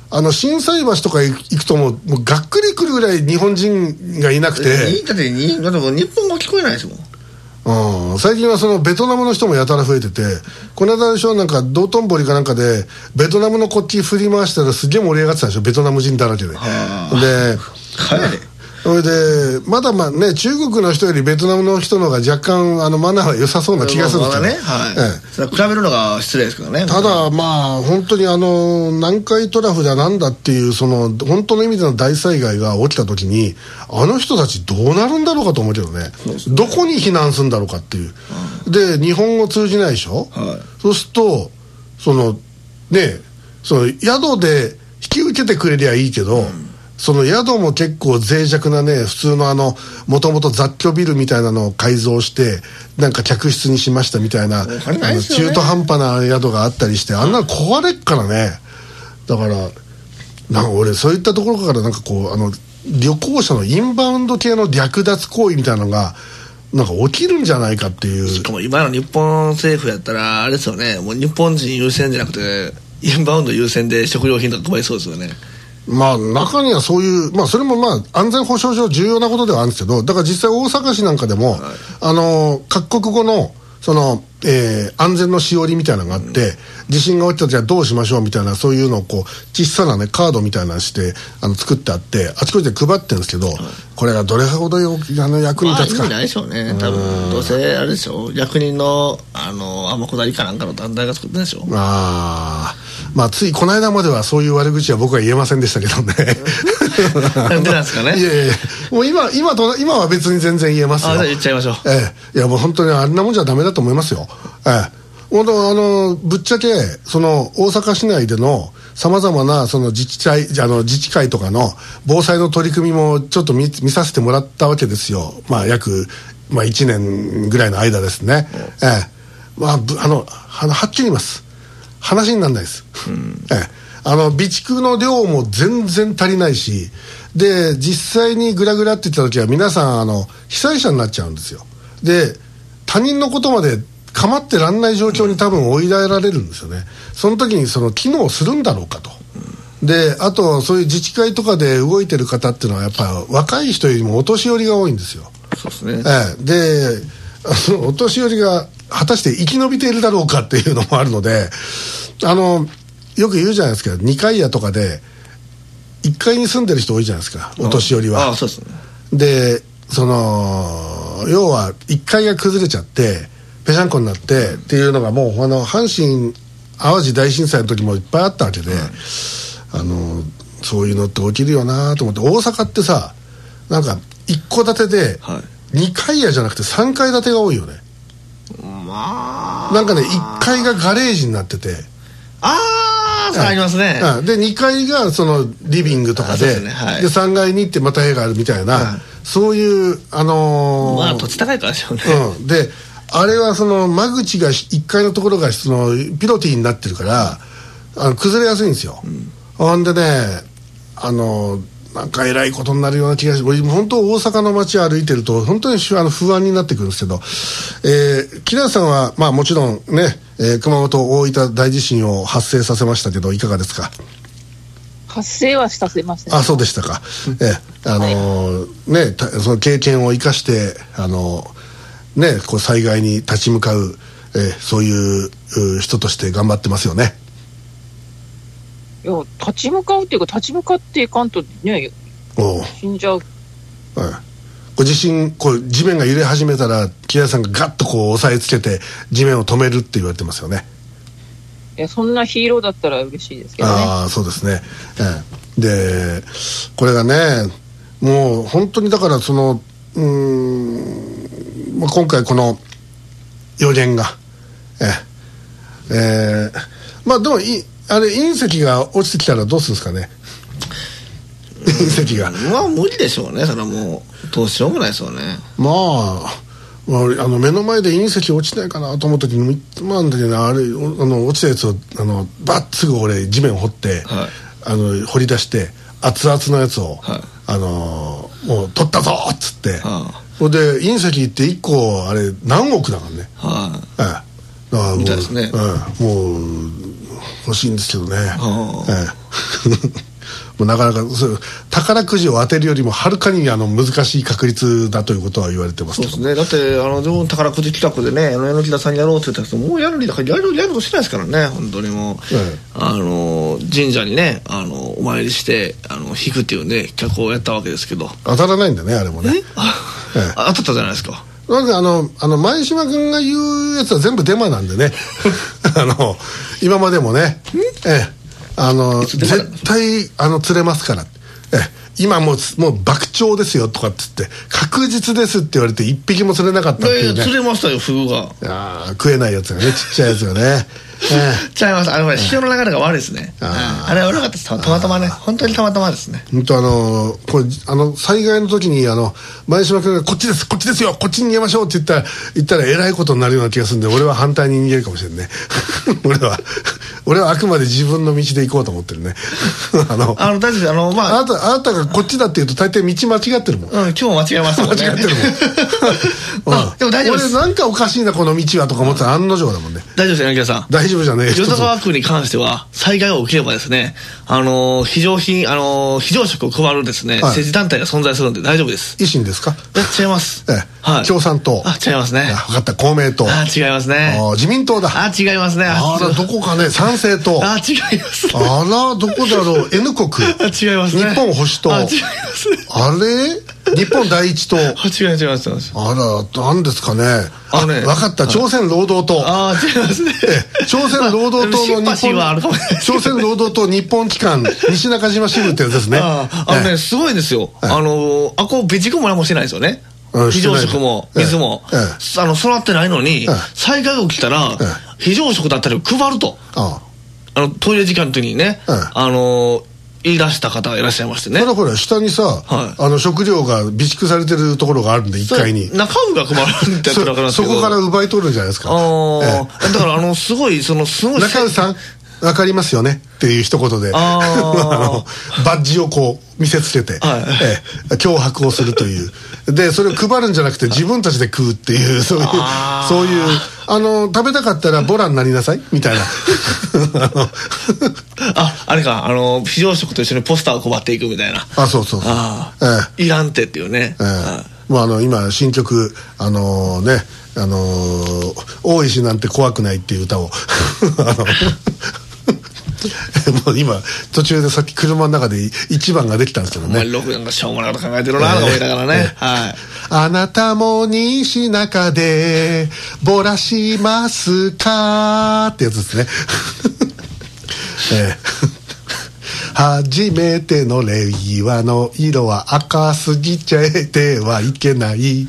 あの心斎橋とか行くともう、もうがっくりくるぐらい日本人がいなくて、 だってにだってもう日本語聞こえないですもん。 うん、最近はそのベトナムの人もやたら増えてて、この間でしょ、なんか道頓堀かなんかでベトナムのこっち振り回したらすげえ盛り上がってたでしょ、ベトナム人だらけで。で、それでまだまあね、中国の人よりベトナムの人の方が若干あのマナーは良さそうな気がするんですけど、 ね、はい、ええ、それ比べるのが失礼ですけどね。 ただまあ本当にあの南海トラフだなんだっていうその本当の意味での大災害が起きた時にあの人たちどうなるんだろうかと思うけどね、どこに避難するんだろうかっていう、うん、で日本語通じないでしょ、はい、そうするとそのね、その宿で引き受けてくれりゃいいけど、うん、その宿も結構脆弱なね、普通のあのもともと雑居ビルみたいなのを改造してなんか客室にしましたみたいな、ね、あの中途半端な宿があったりして、あんなの壊れっからね。だからなんか俺そういったところからなんかこうあの旅行者のインバウンド系の略奪行為みたいなのがなんか起きるんじゃないかっていう。 しかも今の日本政府やったらあれですよね、もう日本人優先じゃなくてインバウンド優先で食料品とか配りそうですよね。 まあ中にはそういう、まあそれもまあ安全保障上重要なことではあるんですけど、だから実際大阪市なんかでも、はい、あの各国語のその、えー、安全のしおりみたいなのがあって、うん、地震が起きた時はどうしましょうみたいな、そういうのをこう小さなねカードみたいなのしてあの作ってあってあちこちで配ってるんですけど、はい、これがどれほどよあの役に立つか、 まあ、意味ないでしょうね。多分どうせあれでしょ、役人のあの天下りかなんかの団体が作ってるんでしょ。 ああ、まあついこの間まではそういう悪口は僕は言えませんでしたけどね。 なんでなんですかね。 いやいやもう今今と今は別に全然言えますよ。 あ、じゃあ言っちゃいましょう。 ええ、いやもう本当にあんなもんじゃダメだと思いますよ。ええ、本当あのぶっちゃけその大阪市内でのさまざまなその自治体あの自治会とかの防災の取り組みもちょっと 見, 見させてもらったわけですよ。まあ約まあいちねんぐらいの間ですね。ええ、まああのはっきり言います。話にならないです。うん、ええ。あの備蓄の量も全然足りないし、で実際にグラグラって言った時は皆さんあの被災者になっちゃうんですよ。で他人のことまで構ってらんない状況に多分追いやられるんですよね。その時にその機能するんだろうかと。であとそういう自治会とかで動いてる方っていうのはやっぱ若い人よりもお年寄りが多いんですよ。 そうですね。 ええ、であのお年寄りが果たして生き延びているだろうかっていうのもあるので、あのよく言うじゃないですか、にかい家とかでいっかいに住んでる人多いじゃないですか、お年寄りは。 ああ、そうですね。 でその要はいっかいが崩れちゃってぺしゃんこになってっていうのがもうあの阪神・淡路大震災の時もいっぱいあったわけで、はい、あのそういうのって起きるよなと思って。大阪ってさ、なんか一戸建てでにかい家じゃなくてさんかい建てが多いよね。 まあなんかねいっかいがガレージになってて、 ああありますね。 でにかいがそのリビングとか で, で、ね、はい、でさんがいに行ってまた部屋があるみたいな、はい、そういうあのー、 まあ土地高いからでしょうね。 うん、であれはその間口がいっかいのところがそのピロティになってるからあの崩れやすいんですよ。ほ、うんでねあのなんかえらいことになるような気がして、俺本当大阪の街歩いてると本当にあの不安になってくるんですけど、えー、木田さんはまあもちろんね、えー、熊本大分大地震を発生させましたけどいかがですか。 発生はさせません。 あ、そうでしたか。えー、あのーはい、ねその経験を生かしてあのー、ねこう災害に立ち向かう、えー、そういう人として頑張ってますよね。 いや立ち向かうっていうか立ち向かっていかんとね死んじゃう。 はい、ご自身こう地面が揺れ始めたら木田さんがガッとこう押さえつけて地面を止めるって言われてますよね。 いやそんなヒーローだったら嬉しいですけどね。 ああそうですね、えー、でこれがねもう本当にだからそのうーん、まあ、今回この予言がえー、えー、まあでもいあれ隕石が落ちてきたらどうするんですかね。隕石がまあ無理でしょうね。それはもうどうしようもないですよね。 まあまあ、あの目の前で隕石落ちないかなと思った時にまあだけどあれあの落ちたやつをあのバッすぐ俺地面を掘って、はい、あの掘り出して熱々のやつを、はい、あのもう取ったぞっつって、はあ、それで隕石っていっこあれ何億だからね、はあ、ええ、だからもう、 みたいですね、 ええ、もう欲しいんですけどね、ええもうなかなかそう宝くじを当てるよりもはるかにあの難しい確率だということは言われてますけど。 そうですね。だってあの自分宝くじ企画でね、柳田さんにやろうって言ったらもうやるにだからやるやるとしないですからね。本当にもう、ええ、あの神社にねあのお参りしてあの引くっていうね企画をやったわけですけど当たらないんだねあれもね。えええ、当たったじゃないですか。 なんかあのあの前島君が言うやつは全部デマなんでねあの今までもね、ええあの絶対あの釣れますからえ今もうもう爆釣ですよとかっつって確実ですって言われて一匹も釣れなかったっていうね。 釣れましたよフグが。 あ食えないやつがねちっちゃいやつがねえちゃいます。あの潮の流れが悪いですね。あ, あれは悪かったです。たまたまね本当にたまたまですね。 本当あのこれあの災害の時にあの前島君がこっちですこっちですよこっちに逃げましょうって言ったら言ったらえらいことになるような気がするんで俺は反対に逃げるかもしれんね俺は俺はあくまで自分の道で行こうと思ってるねあのあの大丈夫です。あのまああなたあなたがこっちだって言うと大抵道間違ってるもん。 うん今日も間違えましたもんね。 間違ってるもん、うん、でも大丈夫です。俺なんかおかしいなこの道はとか思ってたら案の定だもんね。 大丈夫です柳田さん。 大丈夫じゃねえ。 淀川区に関しては災害が起きればですねあの非常品あの非常食を配るですね、はい、政治団体が存在するんで大丈夫です。 維新ですか。 やっちゃいます、 ええはい、共産党。 あ違いますね。 分かった公明党。 あ違いますね。 あ自民党だ。 あ違いますね。 あらどこかね参政党。 あ違います。 あらどこだろう N 国。 あ違いますね。 日本保守党。 あ違いますね。 あれ日本第一党。あ違い違います。 あら何ですかね。あね分かった朝鮮労働党。 あ違いますね。 朝鮮労働党の日本朝鮮労働党日本機関西中島支部ってやつですね。 ああのねすごいですよ。あのあこう備蓄も何もしてないですよね。非常食も水も、ええ、あの備ってないのに、ええ、災害が起きたら、ええ、非常食だったりを配ると あ, あのトイレ時間の時にね、ええ、あの言い出した方がいらっしゃいましてね。 ただほら下にさ、はい、あの食料が備蓄されてるところがあるんでいっかいに中身が配るってやつだからそ, そこから奪い取るんじゃないですか。 あ、ええ、だからあのすごいそのすごい中内さん分かりますよねっていう一言であのバッジをこう見せつけて、はいええ、脅迫をするというでそれを配るんじゃなくて自分たちで食うっていうそういうそういうあの食べたかったらボラになりなさいみたいなああれかあの非常食と一緒にポスターを配っていくみたいな。 あそうそうそうあ、 ええ、いらんてっていうね、ええまあ、あの今新曲あのー、ねあのー、大石なんて怖くないっていう歌をあのもう今途中でさっき車の中で一番ができたんですけどね。お前ロクなんかしょうもないこと考えてるなと思いながらね、えーはい、 あなたも西中でボラしますかってやつですね、えー、初めてのレギワの色は赤すぎちゃえてはいけない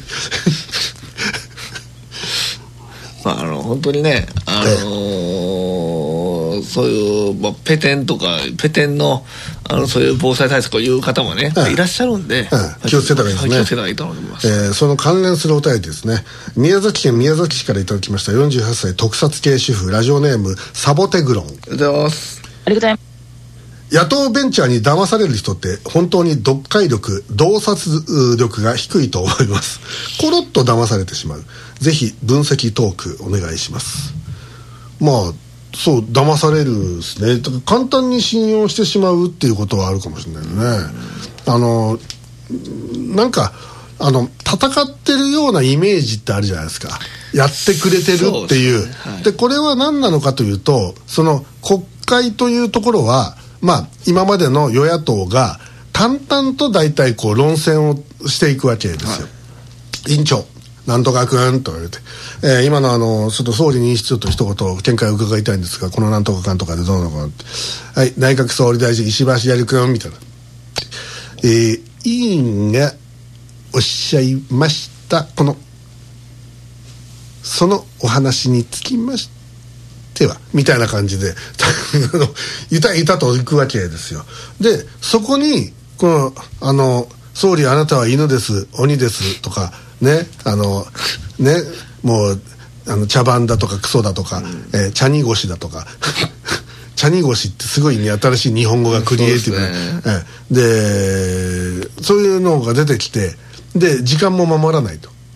まああの本当にねあのーえー、そういう、まあ、ペテンとかペテンの、あのそういう防災対策を言う方もね、えー、いらっしゃるんで、えー、気をつけたらいいですね。 気をつけたらいいと思います、 えー、その関連するお便りですね。宮崎県宮崎市からいただきましたよんじゅうはっさい特撮系主婦ラジオネームサボテグロン。ありがとうございます。 ありがとうございます。 野党ベンチャーに騙される人って本当に読解力洞察力が低いと思います。コロッと騙されてしまう。ぜひ分析トークお願いします。まあそう騙されるですね。だから簡単に信用してしまうっていうことはあるかもしれないね。あのなんかあの戦ってるようなイメージってあるじゃないですか。やってくれてるっていう。で、ねはい、でこれは何なのかというと、その国会というところはまあ今までの与野党が淡々と大体こう論戦をしていくわけですよ。はい、委員長なんとかくんと言われて、えー、今のあのちょっと総理にちょっと一言見解を伺いたいんですが、このなんとかかんとかでどうなのかなって、はい、内閣総理大臣石橋やりくんみたいな、えー、委員がおっしゃいましたこのそのお話につきましてはみたいな感じでいたいたといくわけですよ。でそこにこのあの総理あなたは犬です鬼ですとかね、あのねもうあの茶番だとかクソだとか、うんえー、茶濁しだとか茶濁しってすごい、ね、新しい日本語がクリエイティブな、ねえー、でそういうのが出てきてで時間も守らないと、え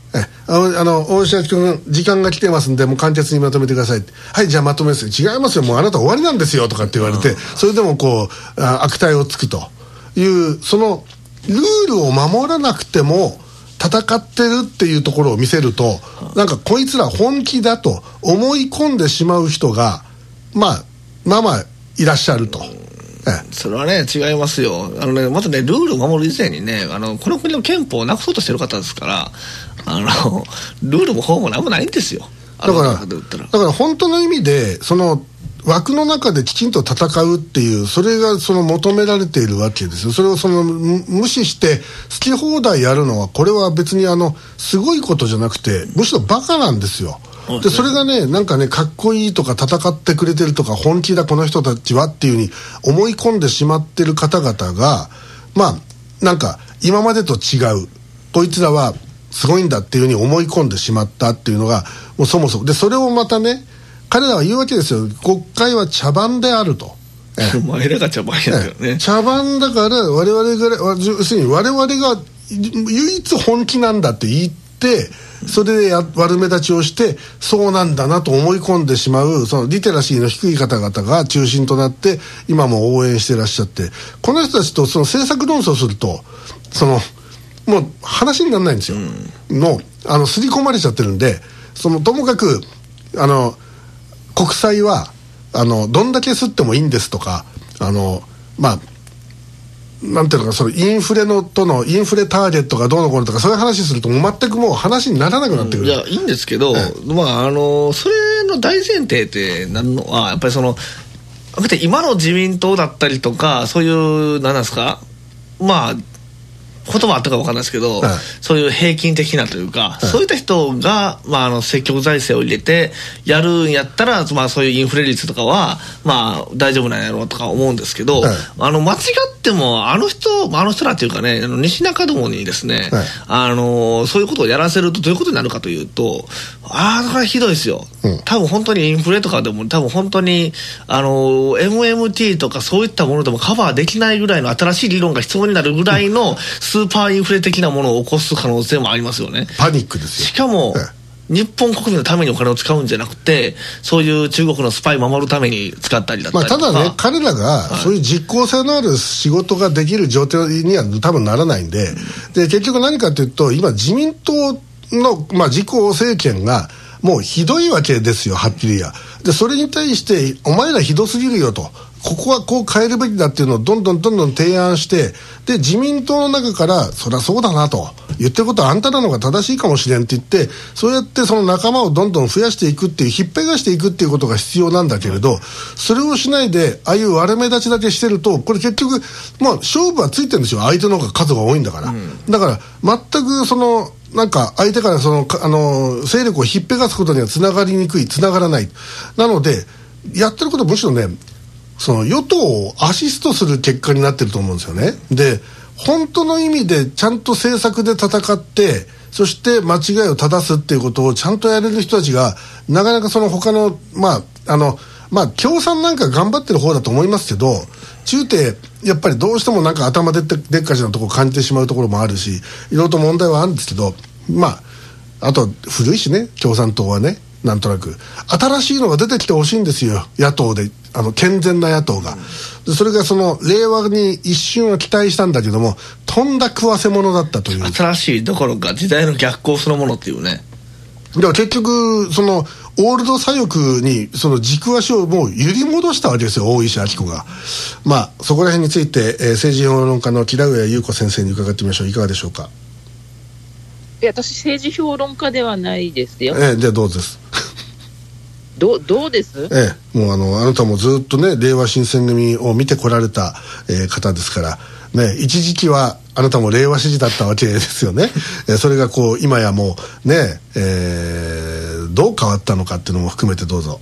あの、あの大石明君時間が来てますんでもう簡潔にまとめてくださいって、はいじゃあまとめます。違いますよもうあなた終わりなんですよとかって言われて、それでもこうあ悪態をつくというそのルールを守らなくても戦ってるっていうところを見せると、なんかこいつら本気だと思い込んでしまう人がまあまあまあいらっしゃると。 それはね違いますよ。あのねまたねルールを守る以前にねあのこの国の憲法をなくそうとしてる方ですからあのルールも法も何もないんですよ。 だからだから本当の意味でその枠の中できちんと戦うっていうそれがその求められているわけですよ。それをその無視して好き放題やるのはこれは別にあのすごいことじゃなくてむしろバカなんですよ。でそれがねなんかねかっこいいとか戦ってくれてるとか本気だこの人たちはっていうふうに思い込んでしまってる方々がまあなんか今までと違うこいつらはすごいんだっていうふうに思い込んでしまったっていうのがもうそもそもでそれをまたね彼らは言うわけですよ。国会は茶番であると。 お前らが茶番やだよね。 茶番だから我々が要するに我々が唯一本気なんだって言ってそれでや悪目立ちをしてそうなんだなと思い込んでしまうそのリテラシーの低い方々が中心となって今も応援してらっしゃってこの人たちとその政策論争するとそのもう話にならないんですよ、うん、のあの刷り込まれちゃってるんでそのともかくあの国債はあのどんだけ吸ってもいいんですとかあのまあなんていうのかそのインフレのとのインフレターゲットがどうのこうのとかそういう話するともう全くもう話にならなくなってくる、 うん、いやいいんですけど、ええ、まああのそれの大前提ってなるのはやっぱりその今の自民党だったりとかそういう何なんですかまあ言葉あったか分かんないですけど、はい、そういう平均的なというか、はい、そういった人が、まあ、あの積極財政を入れてやるんやったら、まあ、そういうインフレ率とかは、まあ、大丈夫なんやろうとか思うんですけど、はい、あの間違ってもあの人あの人らっていうかねあの西中どもにですね、はい、あのそういうことをやらせるとどういうことになるかというとああこれひどいですよ、うん、多分本当にインフレとかでも多分本当にあの エムエムティー とかそういったものでもカバーできないぐらいの新しい理論が必要になるぐらいの、うんスーパーインフレ的なものを起こす可能性もありますよね。 パニックですよ。 しかも、ええ、日本国民のためにお金を使うんじゃなくてそういう中国のスパイを守るために使ったりだったりとか、 まあ、ただね彼らがそういう実効性のある仕事ができる状態には多分ならないんで、うん、で結局何かというと今自民党の、まあ、自公政権がもうひどいわけですよはっきり言や。でそれに対してお前らひどすぎるよとここはこう変えるべきだっていうのをどんどんどんどん提案してで自民党の中からそりゃそうだなと言ってることはあんたらの方が正しいかもしれんって言ってそうやってその仲間をどんどん増やしていくっていうひっぺがしていくっていうことが必要なんだけれどそれをしないでああいう割れ目立ちだけしてるとこれ結局まあ勝負はついてるんですよ相手の方が数が多いんだから、うん、だから全くそのなんか相手からそのあの勢力をひっぺがすことにはつながりにくいつながらないなのでやってることはむしろねその与党をアシストする結果になってると思うんですよね。で本当の意味でちゃんと政策で戦ってそして間違いを正すっていうことをちゃんとやれる人たちがなかなかその他のまああのまあ共産なんか頑張ってる方だと思いますけど中帝やっぱりどうしてもなんか頭でっでっかちなところを感じてしまうところもあるしいろいろと問題はあるんですけどまああと古いしね共産党はねなんとなく新しいのが出てきてほしいんですよ野党であの健全な野党が、うん、それがその令和に一瞬は期待したんだけどもとんだ食わせ者だったという新しいどころか時代の逆行そのものっていうねだから結局そのオールド左翼にその軸足をもう揺り戻したわけですよ大石明子がまあそこら辺について、えー、政治評論家の木田上優子先生に伺ってみましょういかがでしょうか。 いや私政治評論家ではないですよ。 ええでどうですど, どうです、 ええ、もう あ, のあなたもずっとね令和新選組を見てこられた、えー、方ですからね一時期はあなたも令和支持だったわけですよねえそれがこう今やもうね、えー、どう変わったのかっていうのも含めてどうぞ。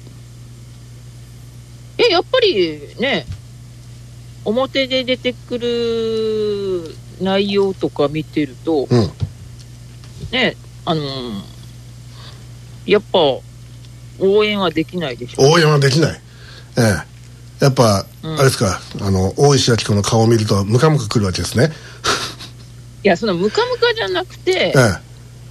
えやっぱりね表で出てくる内容とか見てると、うん、ねあのー、やっぱ応援はできないでしょ。 応援はできない。ええ、やっぱ、うん、あれですかあの大石明子の顔を見るとムカムカくるわけですね。 いやそのムカムカじゃなくて、ええ、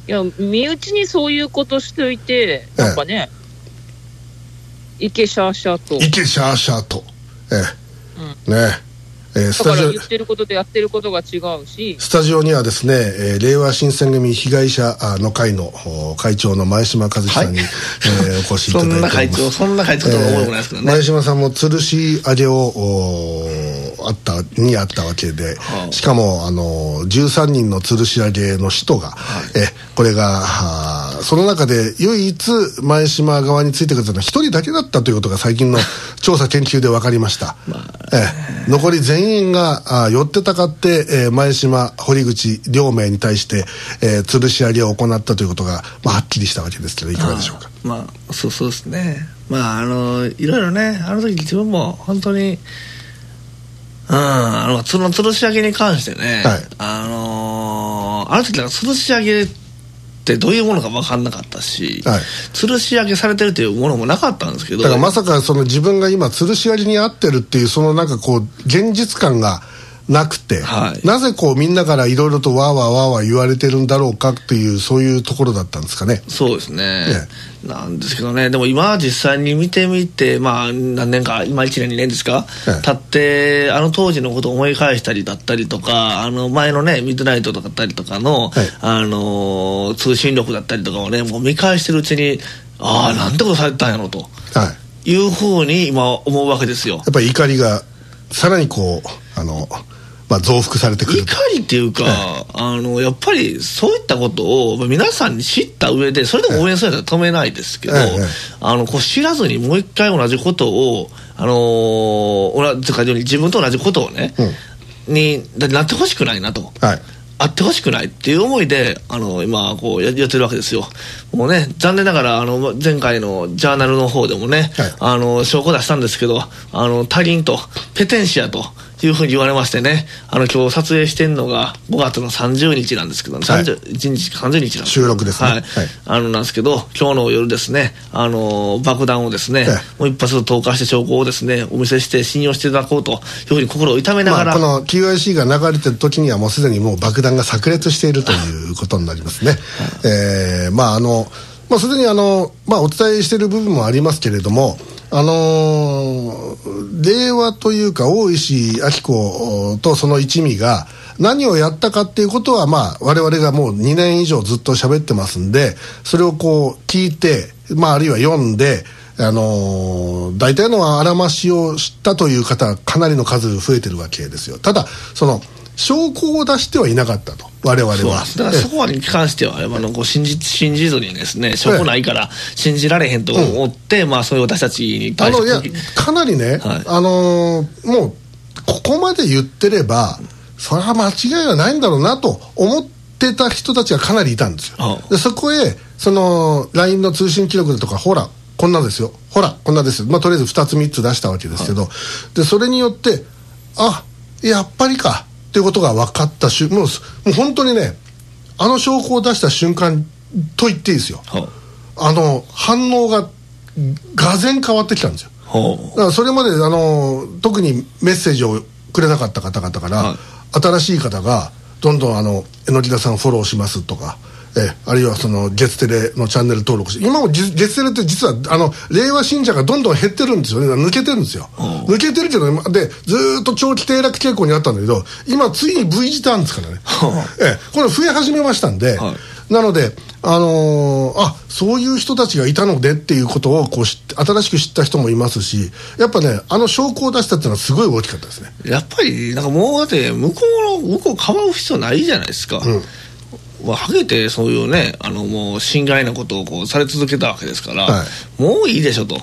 いや、身内にそういうことしといて、なんかね、ええ、イケシャーシャーと。 イケシャーシャーと。ええ。うん、ねえ。 えー、スタジオだから言ってることとやってることが違うし、 スタジオにはですね、えー、令和新選組被害者の会の会長の前島和樹さんに、はい、えー、お越しいただいております。そんな会長そんな会長とは思うもないですけどね、 えー、前島さんも吊るし上げをあったにあったわけで、はあ、しかもあのじゅうさんにんの吊るし上げの使徒が、はい、えこれがその中で唯一前島側についてくれたのはひとりだけだったということが最近の調査研究で分かりました、まあえー、残り全員全員があ寄ってたかって、えー、前島堀口両名に対して、えー、吊るし上げを行ったということが、まあ、はっきりしたわけですけどいかがでしょうか。 あまあそうそうですね。まああのいろいろねあの時自分も本当にうんあのその吊るし上げに関してね、はい、あのー、あの時は吊るし上げってどういうものか分かんなかったし、はい、吊るし上げされてるというものもなかったんですけど、 だからまさかその自分が今吊るし上げに合ってるっていうそのなんかこう現実感がなくて、はい、なぜこうみんなからいろいろとわーわーわーわー言われてるんだろうかっていうそういうところだったんですかね。 そうですね、ねなんですけどね。でも今実際に見てみてまあ何年か今いちねんにねんですか、ね、経ってあの当時のことを思い返したりだったりとかあの前のねミッドナイトだったりとかの、はい、あの通信力だったりとかをねもう見返してるうちにああなんてことされたんやろと、はい、いうふうに今思うわけですよ。 やっぱり怒りがさらにこうあのまあ、増幅されてくる怒りっていうか、はい、あのやっぱりそういったことを皆さんに知った上でそれでも応援するのは止めないですけど、はいはい、あのこう知らずにもう一回同じことをあのー、自分と同じことをね、うん、になってほしくないなと、はい、あってほしくないっていう思いであの今こう や, やってるわけですよ。もうね残念ながらあの前回のジャーナルの方でもね、はい、あの証拠出したんですけどあのタリンとペテンシアというふうに言われましてねあの今日撮影してるのがごがつのさんじゅうにちなんですけど、ねはい、さんじゅういちにちさんじゅうにちなんです収録ですね、 はいはい、あのなんですけど今日の夜ですねあの爆弾をですね、はい、もう一発投下して証拠をですねお見せして信用していただこうというふうに心を痛めながら、 まあ、この キューアイシー が流れてる時にはもうすでにもう爆弾が炸裂しているということになりますね、はいえー、まああのまあ、すでにあの、まあ、お伝えしている部分もありますけれども、あのー、令和というか大石晃子とその一味が何をやったかっていうことは、まあ、我々がもうにねん以上ずっと喋ってますんでそれをこう聞いて、まあ、あるいは読んで、あのー、大体のあらましを知ったという方はかなりの数増えてるわけですよ。ただその証拠を出してはいなかったと我々は。 そうだからそこに関してはあのこう信じ、信じずにですね証拠ないから信じられへんと思って、うんまあ、それを私たちに対してあのいやかなりね、はいあのー、もうここまで言ってればそれは間違いはないんだろうなと思ってた人たちがかなりいたんですよ。ああでそこへその ライン の通信記録だとかほらこんなですよほらこんなですよ、まあ、とりあえずふたつみっつ出したわけですけど、はい、でそれによってあやっぱりかということが分かったしもう、もう本当にねあの証拠を出した瞬間と言っていいですよ、はあ、あの反応ががぜん変わってきたんですよ、はあ、だからそれまであの特にメッセージをくれなかった方々から、はい、新しい方がどんどんあの榎田さんフォローしますとかえあるいはその月テレのチャンネル登録して今も月テレって実はあの令和信者がどんどん減ってるんですよね。抜けてるんですよ、うん、抜けてるけどでずっと長期低落傾向にあったんだけど今ついに V 字ターンですからね、うん、えこれ増え始めましたんで、はい、なのであのー、あそういう人たちがいたのでっていうことをこう知って新しく知った人もいますしやっぱねあの証拠を出したっていうのはすごい大きかったですね。 やっぱりなんかもうだって向こうの向こうかばう必要ないじゃないですか、うんまあ、はげてそういうねあのもう侵害なことをこうされ続けたわけですから、はい、もういいでしょと、はい、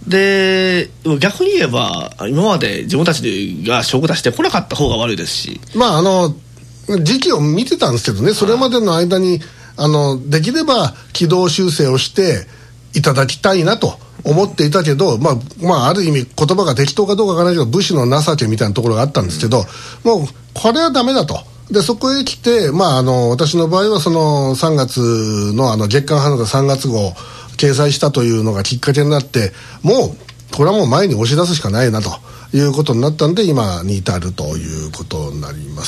で逆に言えば今まで自分たちが証拠出してこなかった方が悪いですしまああの時期を見てたんですけどねそれまでの間にあのできれば軌道修正をしていただきたいなと思っていたけど、まあまあ、ある意味言葉が適当かどうかわからないけど武士の情けみたいなところがあったんですけど、うん、もうこれはダメだとでそこへ来て、まあ、あの私の場合はそのさんがつ の, あの月刊花田さんがつ号掲載したというのがきっかけになってもうこれはもう前に押し出すしかないなということになったんで今に至るということになります、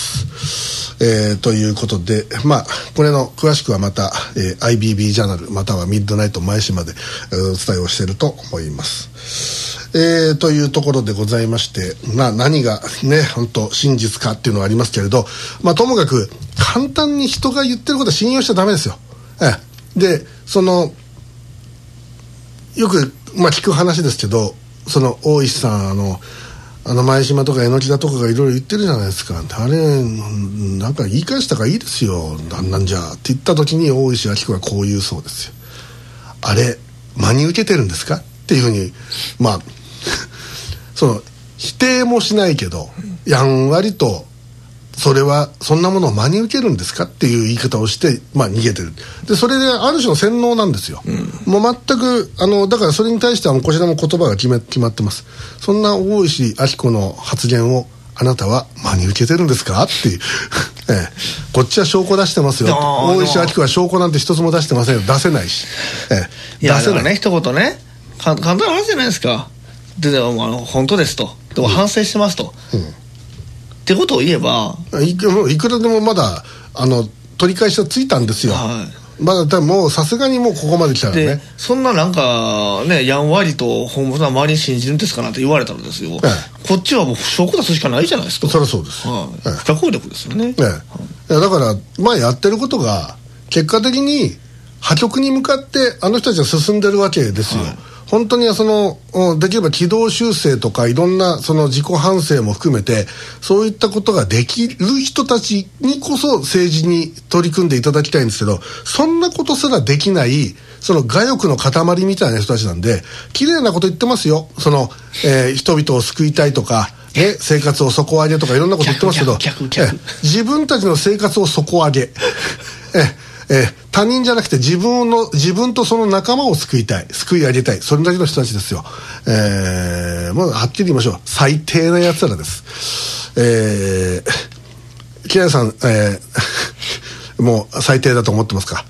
えー、ということで、まあ、これの詳しくはまた、えー、アイビービー ジャーナルまたはミッドナイト前島で、えー、お伝えをしていると思います。えー、というところでございまして、まあ、何がね本当真実かっていうのはありますけれど、まあ、ともかく簡単に人が言ってることは信用しちゃダメですよ。えー、でそのよく、まあ、聞く話ですけど、その大石さんあのあの前島とか榎田とかがいろいろ言ってるじゃないですか。あれなんか言い返したからいいですよなんなんじゃって言った時に大石明子はこう言うそうですよ。あれ真に受けてるんですかっていうふうに、まあその否定もしないけどやんわりとそれはそんなものを真に受けるんですかっていう言い方をして、まあ、逃げてる。でそれである種の洗脳なんですよ、うん、もう全くあのだからそれに対してはこちらも言葉が決め、決まってます。そんな大石明子の発言をあなたは真に受けてるんですかっていう、ええ、こっちは証拠出してますよ。大石明子は証拠なんて一つも出してませんよ。出せないし、ええ、 いや出せないね。一言ね簡単な話じゃないですか。ででもあの本当ですと、でも反省してますと、うんうん、ってことを言えば い, いくらでもまだあの取り返しはついたんですよ、はい、まだもうさすがにもうここまで来たらね。 でそんななんかねやんわりと本物は周りに信じるんですかなんて言われたらですよ、ええ、こっちはもう証拠出すしかないじゃないですか。 そりゃそうです、 はい、ええ、不可抗力ですよね、ええ、はい、 いやだからまあやってることが結果的に破局に向かってあの人たちは進んでるわけですよ、はい、本当にはそのできれば軌道修正とかいろんなその自己反省も含めてそういったことができる人たちにこそ政治に取り組んでいただきたいんですけど、そんなことすらできないその我欲の塊みたいな人たちなんで、綺麗なこと言ってますよ。その、えー、人々を救いたいとか、ね、生活を底上げとかいろんなこと言ってますけど、え自分たちの生活を底上げええー、他人じゃなくて自分の自分とその仲間を救いたい、救い上げたい、それだけの人たちですよ。えー、もうはっきり言いましょう、最低なやつらです。えー、木谷さん、えー、もう最低だと思ってますか？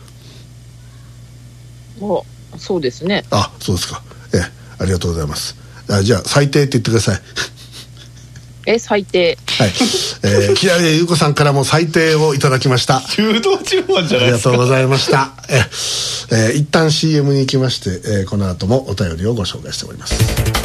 お、そうですね。 あ、そうですか。えー、ありがとうございます。あ、じゃあ最低って言ってください。 え最低、 はい、えー、木谷優子さんからも最低をいただきました。 中道地方じゃないですか。 ありがとうございました。えー、えー、一旦 シーエム に行きまして、えー、この後もお便りをご紹介しております。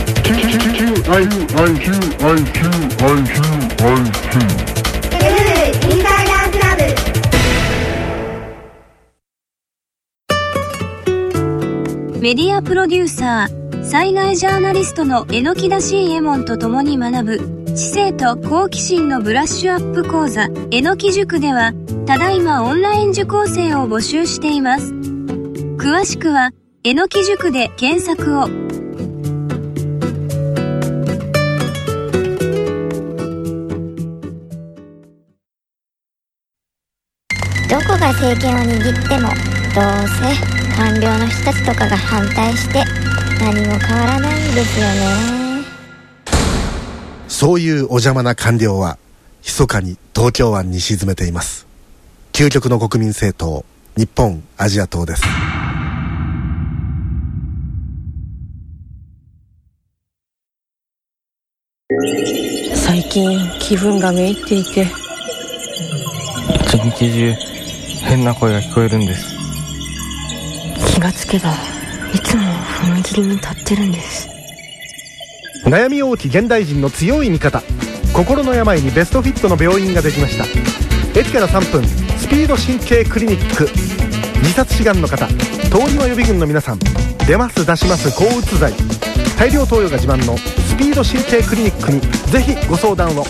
メディアプロデューサー、災害ジャーナリストの榎田信右衛門と共に学ぶ知性と好奇心のブラッシュアップ講座えのき塾ではただいまオンライン受講生を募集しています。詳しくはえのき塾で検索を。 どこが政権を握ってもどうせ官僚の人たちとかが反対して何も変わらないんですよね。 そういうお邪魔な官僚は密かに東京湾に沈めています。究極の国民政党、日本アジア党です。 最近気分がめいっていて一日中変な声が聞こえるんです。 気がつけばいつも踏切に立ってるんです。 悩み多き現代人の強い味方、心の病にベストフィットの病院ができました。駅からさんぷん、スピード神経クリニック。自殺志願の方、通り魔予備軍の皆さん、出ます出します抗うつ剤、大量投与が自慢のスピード神経クリニックにぜひご相談を。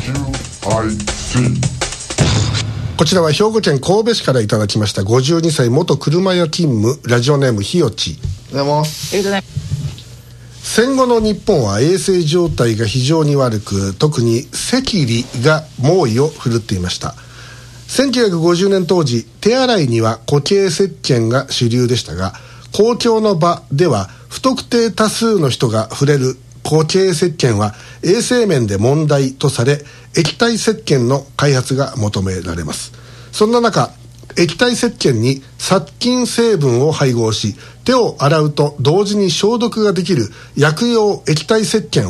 こちらは兵庫県神戸市からいただきました。ごじゅうにさい元車屋勤務、ラジオネームひよち。 ありがとうございます。ありがとうございます。 戦後の日本は衛生状態が非常に悪く、特に赤痢が猛威を振るっていました。せんきゅうひゃくごじゅうねん当時、手洗いには固形石鹸が主流でしたが、公共の場では不特定多数の人が触れる固形石鹸は衛生面で問題とされ、液体石鹸の開発が求められます。そんな中、液体石鹸に殺菌成分を配合し、手を洗うと同時に消毒ができる薬用液体石鹸を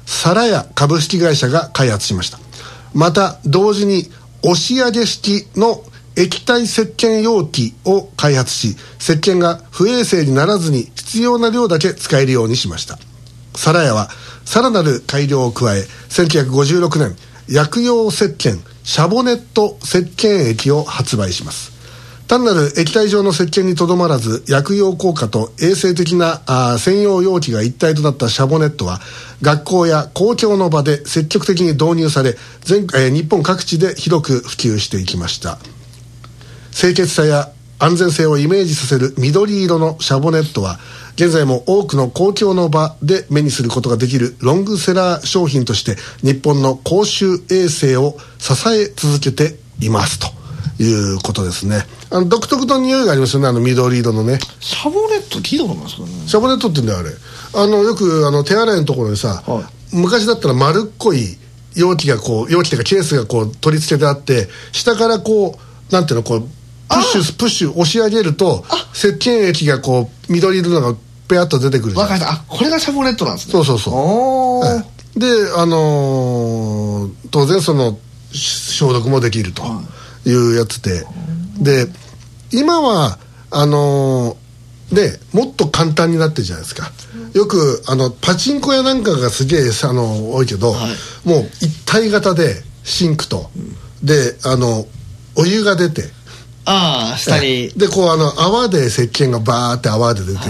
皿屋株式会社が開発しました。また同時に押し上げ式の液体石鹸容器を開発し、石鹸が不衛生にならずに必要な量だけ使えるようにしました。皿屋はさらなる改良を加え、せんきゅうひゃくごじゅうろくねん薬用石鹸シャボネット石鹸液を発売します。単なる液体状の石鹸にとどまらず、薬用効果と衛生的なあ専用容器が一体となったシャボネットは学校や公共の場で積極的に導入され、全、えー、日本各地で広く普及していきました。清潔さや安全性をイメージさせる緑色のシャボネットは現在も多くの公共の場で目にすることができるロングセラー商品として日本の公衆衛生を支え続けていますということですね。あの独特の匂いがありますよね、あの緑色のね。 シャボネット聞いたことないですかね。 シャボネットって言うんだよあれ。あのよくあの手洗いのところにさ、はい、昔だったら丸っこい容器がこう容器というかケースがこう取り付けてあって、下からこうなんていうのこうプッシュプッシュ押し上げると石鹸液がこう緑色のがペアッと出てくるじゃん。 分かった。あ、これがシャボネットなんですね。 そうそうそう。おー、はい、であのー、当然その消毒もできるというやつで、で今はあのー、でもっと簡単になってるじゃないですか。よくあのパチンコ屋なんかがすげえあの多いけど、はい、もう一体型でシンクと、うん、であのお湯が出て、 ああ下にでこうあの泡で石鹸がバーって泡で出て、はい、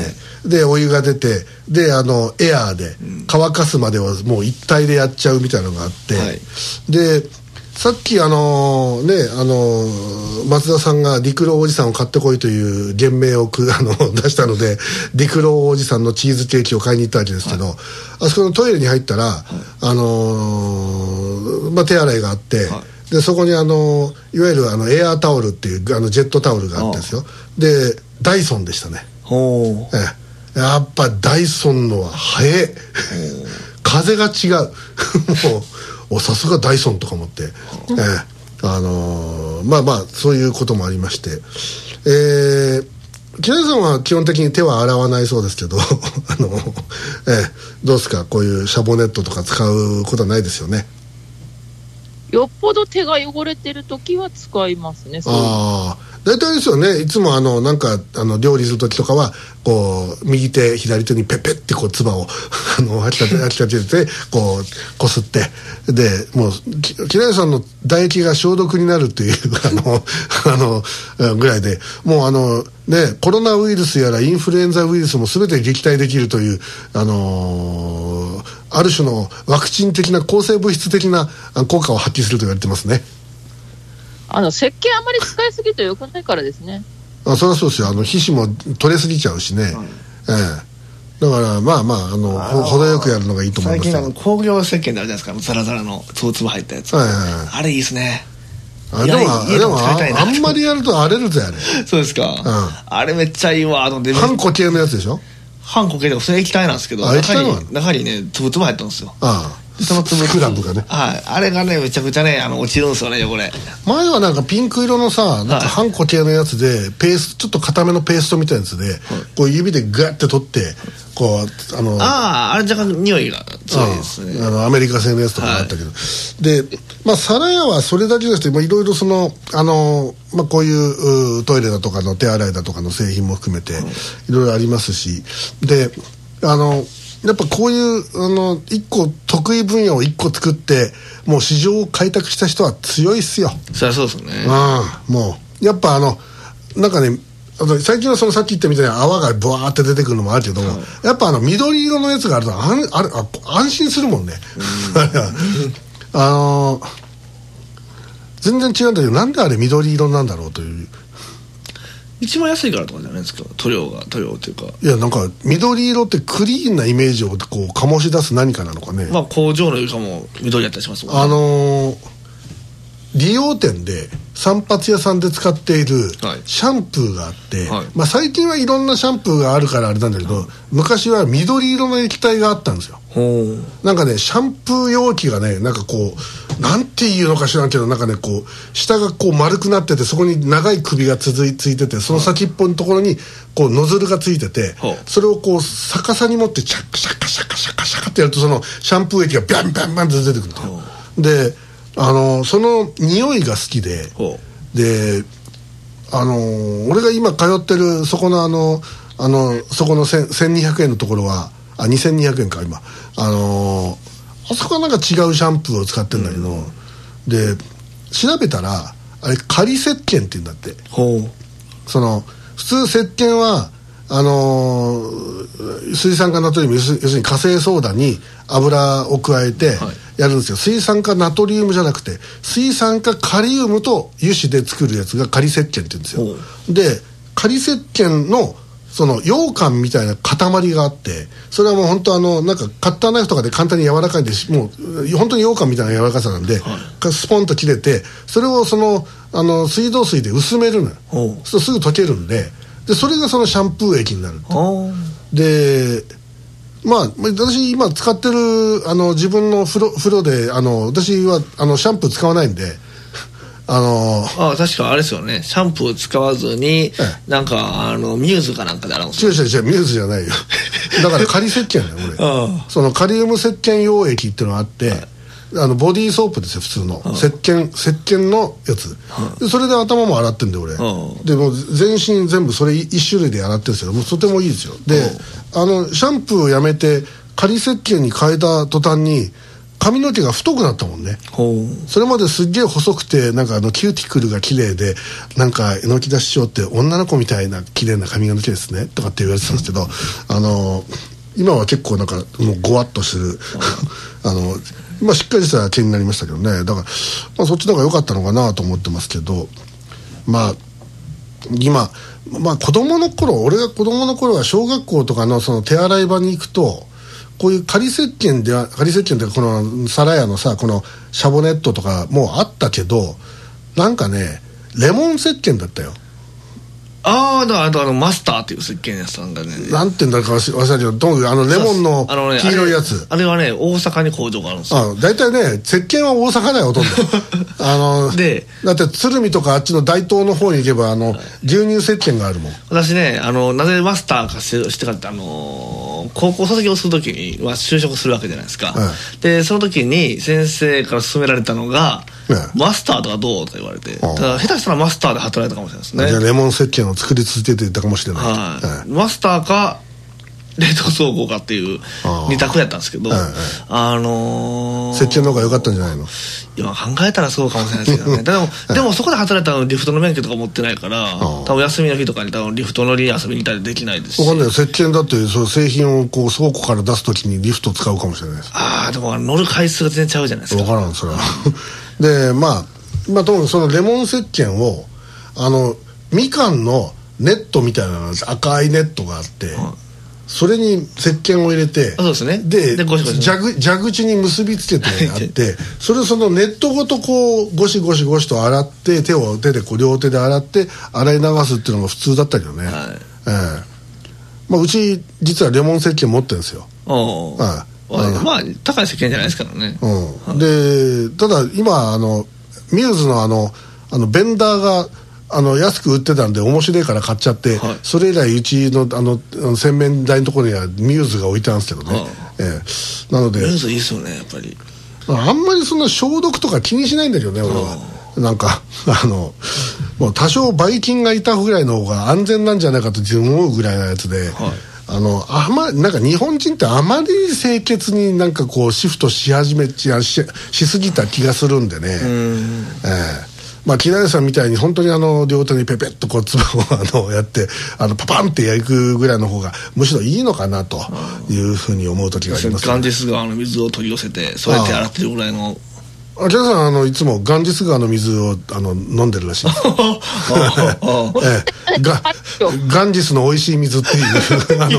でお湯が出て、であのエアーで乾かすまではもう一体でやっちゃうみたいなのがあって、はい、でさっきあのねあの松田さんが陸路おじさんを買ってこいという言命をくあの出したので、陸路おじさんのチーズケーキを買いに行ったわけですけど、はい、あそこのトイレに入ったら、はい、あのまあ手洗いがあって、はい、でそこにあのいわゆるあのエアータオルっていうあのジェットタオルがあってですよ。でダイソンでしたね。ほう、ええ、やっぱダイソンのは早い風が違うもうおさすがダイソンとか思って、ええ、あのー、まあまあそういうこともありまして、えー木梨さんは基本的に手は洗わないそうですけどあの、ええ、どうですか、こういうシャボネットとか使うことはないですよね。 よっぽど手が汚れてる時は使いますね。そういうああ、大体ですよね。いつもあのなんかあの料理する時とかはこう右手左手にペッペッってこう唾をあの吐きかけ吐きかけてこうこすって、でもう木梨さんの唾液が消毒になるっていうあのあのぐらいで、もうあのねコロナウイルスやらインフルエンザウイルスも全て撃退できるというあのー、ある種のワクチン的な抗生物質的な効果を発揮すると言われてますね。 あの石鹸あまり使いすぎるとよくないからですね。 あ、そりゃそうですよ。あの皮脂も取れすぎちゃうしね、はい、ええ、だからまあまああのあ程よくやるのがいいと思いますよ。 最近あの工業石鹸ってあるじゃないですか、ザラザラのつぶつぶ入ったやつ、はいはいはい、あれいいですね。 あでもでも あ, あんまりやると荒れるぜあれ。 そうですか、うん、あれめっちゃいいわ。 半固形のやつでしょ。 半固形でもそれ液体なんですけど、中に中にねつぶつぶ入ったんですよ。ああ、そのつぶスクラブがね、 はい、あれがねめちゃくちゃねあの落ちるんですよね汚れ。 前はなんかピンク色のさなんか半固形のやつでペーストちょっと固めのペーストみたいなやつで、はい、こう指でグッて取ってこうあのあああれ若干匂いが強いですね。 あのアメリカ製のやつとかあったけど、はい、でまあ皿屋はそれだけですといろいろそのあのまあこういうトイレだとかの手洗いだとかの製品も含めていろいろありますし、であのやっぱこういうあの一個得意分野を一個作ってもう市場を開拓した人は強いっすよ。 そりゃそうですね。 うん、もうやっぱあのなんかねあの最近はそのさっき言ったみたいに泡がブワーって出てくるのもあるけども、はい、やっぱあの緑色のやつがあるとあんあれあ安心するもんね。うんあの全然違うんだけどなんであれ緑色なんだろうという。 一番安いからとかじゃないですか、塗料が塗料というか。 いやなんか緑色ってクリーンなイメージをこう醸し出す何かなのかね。 まあ工場の床も緑やったりしますもんね。 あのー、 理容店で散髪屋さんで使っているシャンプーがあって、はい、まあ、最近はいろんなシャンプーがあるからあれなんだけど、はい、昔は緑色の液体があったんですよ。なんかねシャンプー容器がねなんかこうなんていうのか知らんけどなんかねこう下がこう丸くなっててそこに長い首が続いついててその先っぽのところにこうノズルがついてて、はい、それをこう逆さに持ってシャッカシャッカシャッカシャッカシャッカってやるとそのシャンプー液がビャンビャンビャンって出てくるんだよ。であのその匂いが好きでであの俺が今通ってるそこのあのあのそこのせんにひゃくえんのところはあにせんにひゃくえんか今あのー、あそこはなんか違うシャンプーを使ってるんだけど、うん、で調べたらあれ仮石鹸って言うんだって。ほうその普通石鹸はあのー、水酸化ナトリウム要するに火星ソーダに油を加えてやるんですよ、はい、水酸化ナトリウムじゃなくて水酸化カリウムと油脂で作るやつが仮石鹸って言うんですよ。で仮石鹸のその羊羹みたいな塊があってそれはもう本当あのなんかカッターナイフとかで簡単に柔らかいんでもう本当に羊羹みたいな柔らかさなんで、はい、スポンと切れてそれをそのあの水道水で薄めるのよ。そうすぐ溶けるんででそれがそのシャンプー液になるでまあ私今使ってるあの自分の風呂、風呂であの私はあのシャンプー使わないんであのー、 あ確かあれですよねシャンプー使わずに、ええ、なんかあのミューズかなんかで洗うんですよ。 違う違う違うミューズじゃないよだから仮石鹸だよ俺そのカリウム石鹸溶液っていうのがあって、はい、あのボディーソープですよ普通の石鹸石鹸のやつでそれで頭も洗ってんだよ俺でもう全身全部それ一種類で洗ってるんですよ。もうとてもいいですよ。であのシャンプーをやめて仮石鹸に変えた途端に髪の毛が太くなったもんね。それまですっげえ細くてなんかあのキューティクルが綺麗でなんか榎木田師匠って女の子みたいな綺麗な髪の毛ですねとかって言われてたんですけどあの今は結構なんかもうゴワッとするあの今しっかりした毛になりましたけどね。だから、まあ、そっちの方が良かったのかなと思ってますけどまあ今まあ子供の頃俺が子供の頃は小学校とかのその手洗い場に行くとこういう仮石鹸では仮石鹸ってこの皿屋のさこのシャボネットとかもうあったけどなんかねレモン石鹸だったよ。 ああ、だからあのマスターっていう石鹸やつなんだね。 なんていうんだか忘れたけど、とにかくあのレモンの黄色いやつ。 あれはね、大阪に工場があるんですよ。 あ、大体ね、石鹸は大阪だよほとんど。あので、だって鶴見とかあっちの大東の方に行けばあの、はい、牛乳石鹸があるもん。 私ね、あのなぜマスターかしてしてかってあの高校卒業するときには就職するわけじゃないですか。はい、でその時に先生から勧められたのが。マスターとかどうとか言われて、だから下手したらマスターで働いたかもしれないですね。 じゃあレモン石鹸を作り続けていたかもしれない。はいはい、マスターか冷凍倉庫かっていう二択やったんですけど、はいはい、あのー、 石鹸の方が良かったんじゃないの。 今考えたらそうかもしれないですけどね。でも、はい、でもそこで働いたのリフトの免許とか持ってないから多分休みの日とかに多分リフト乗りに遊びに行ったりできないですし。 分かんない。石鹸だってその製品をこう倉庫から出す時にリフト使うかもしれないです。 ああでも乗る回数が全然ちゃうじゃないですか。 分からんそれはでまあまあ、ともかくそのレモン石鹸をあのみかんのネットみたいな赤いネットがあって、うん、それに石鹸を入れて、 そうですね、 で蛇蛇口に結びつけてあってそれをそのネットごとこうゴシゴシゴシと洗って手を手でこう両手で洗って洗い流すっていうのが普通だったけどね、はい、えーまあ、うち実はレモン石鹸持ってるんですよ。 お、はい、まあ高い石鹸じゃないですからね、 うん、でただ今あのミューズのあのあのベンダーがあの安く売ってたんで面白いから買っちゃって、はい、それ以来うちのあの洗面台のところにはミューズが置いてあるんですけどね、はあ、えー、なのでミューズいいですよねやっぱり。 あんまりそんな消毒とか気にしないんだけどね俺は、はあ、なんかあのもう多少ばい菌がいたぐらいの方が安全なんじゃないかと思うぐらいのやつで、はい、あのあまなんか日本人ってあまり清潔になんかこうシフトし始めししすぎた気がするんでね。うん、えーまあ、木梨さんみたいに本当にあの両手にペペッとこうつばをあのやってあのパパンって焼くぐらいの方がむしろいいのかなというふうに思う時があります、ね、 ガンジス川の水を取り寄せてそうやって洗ってるぐらいの。 あ、木梨さんあのいつもガンジス川の水をあの飲んでるらしいですええ、ガ, ガンジスの美味しい水っていうあの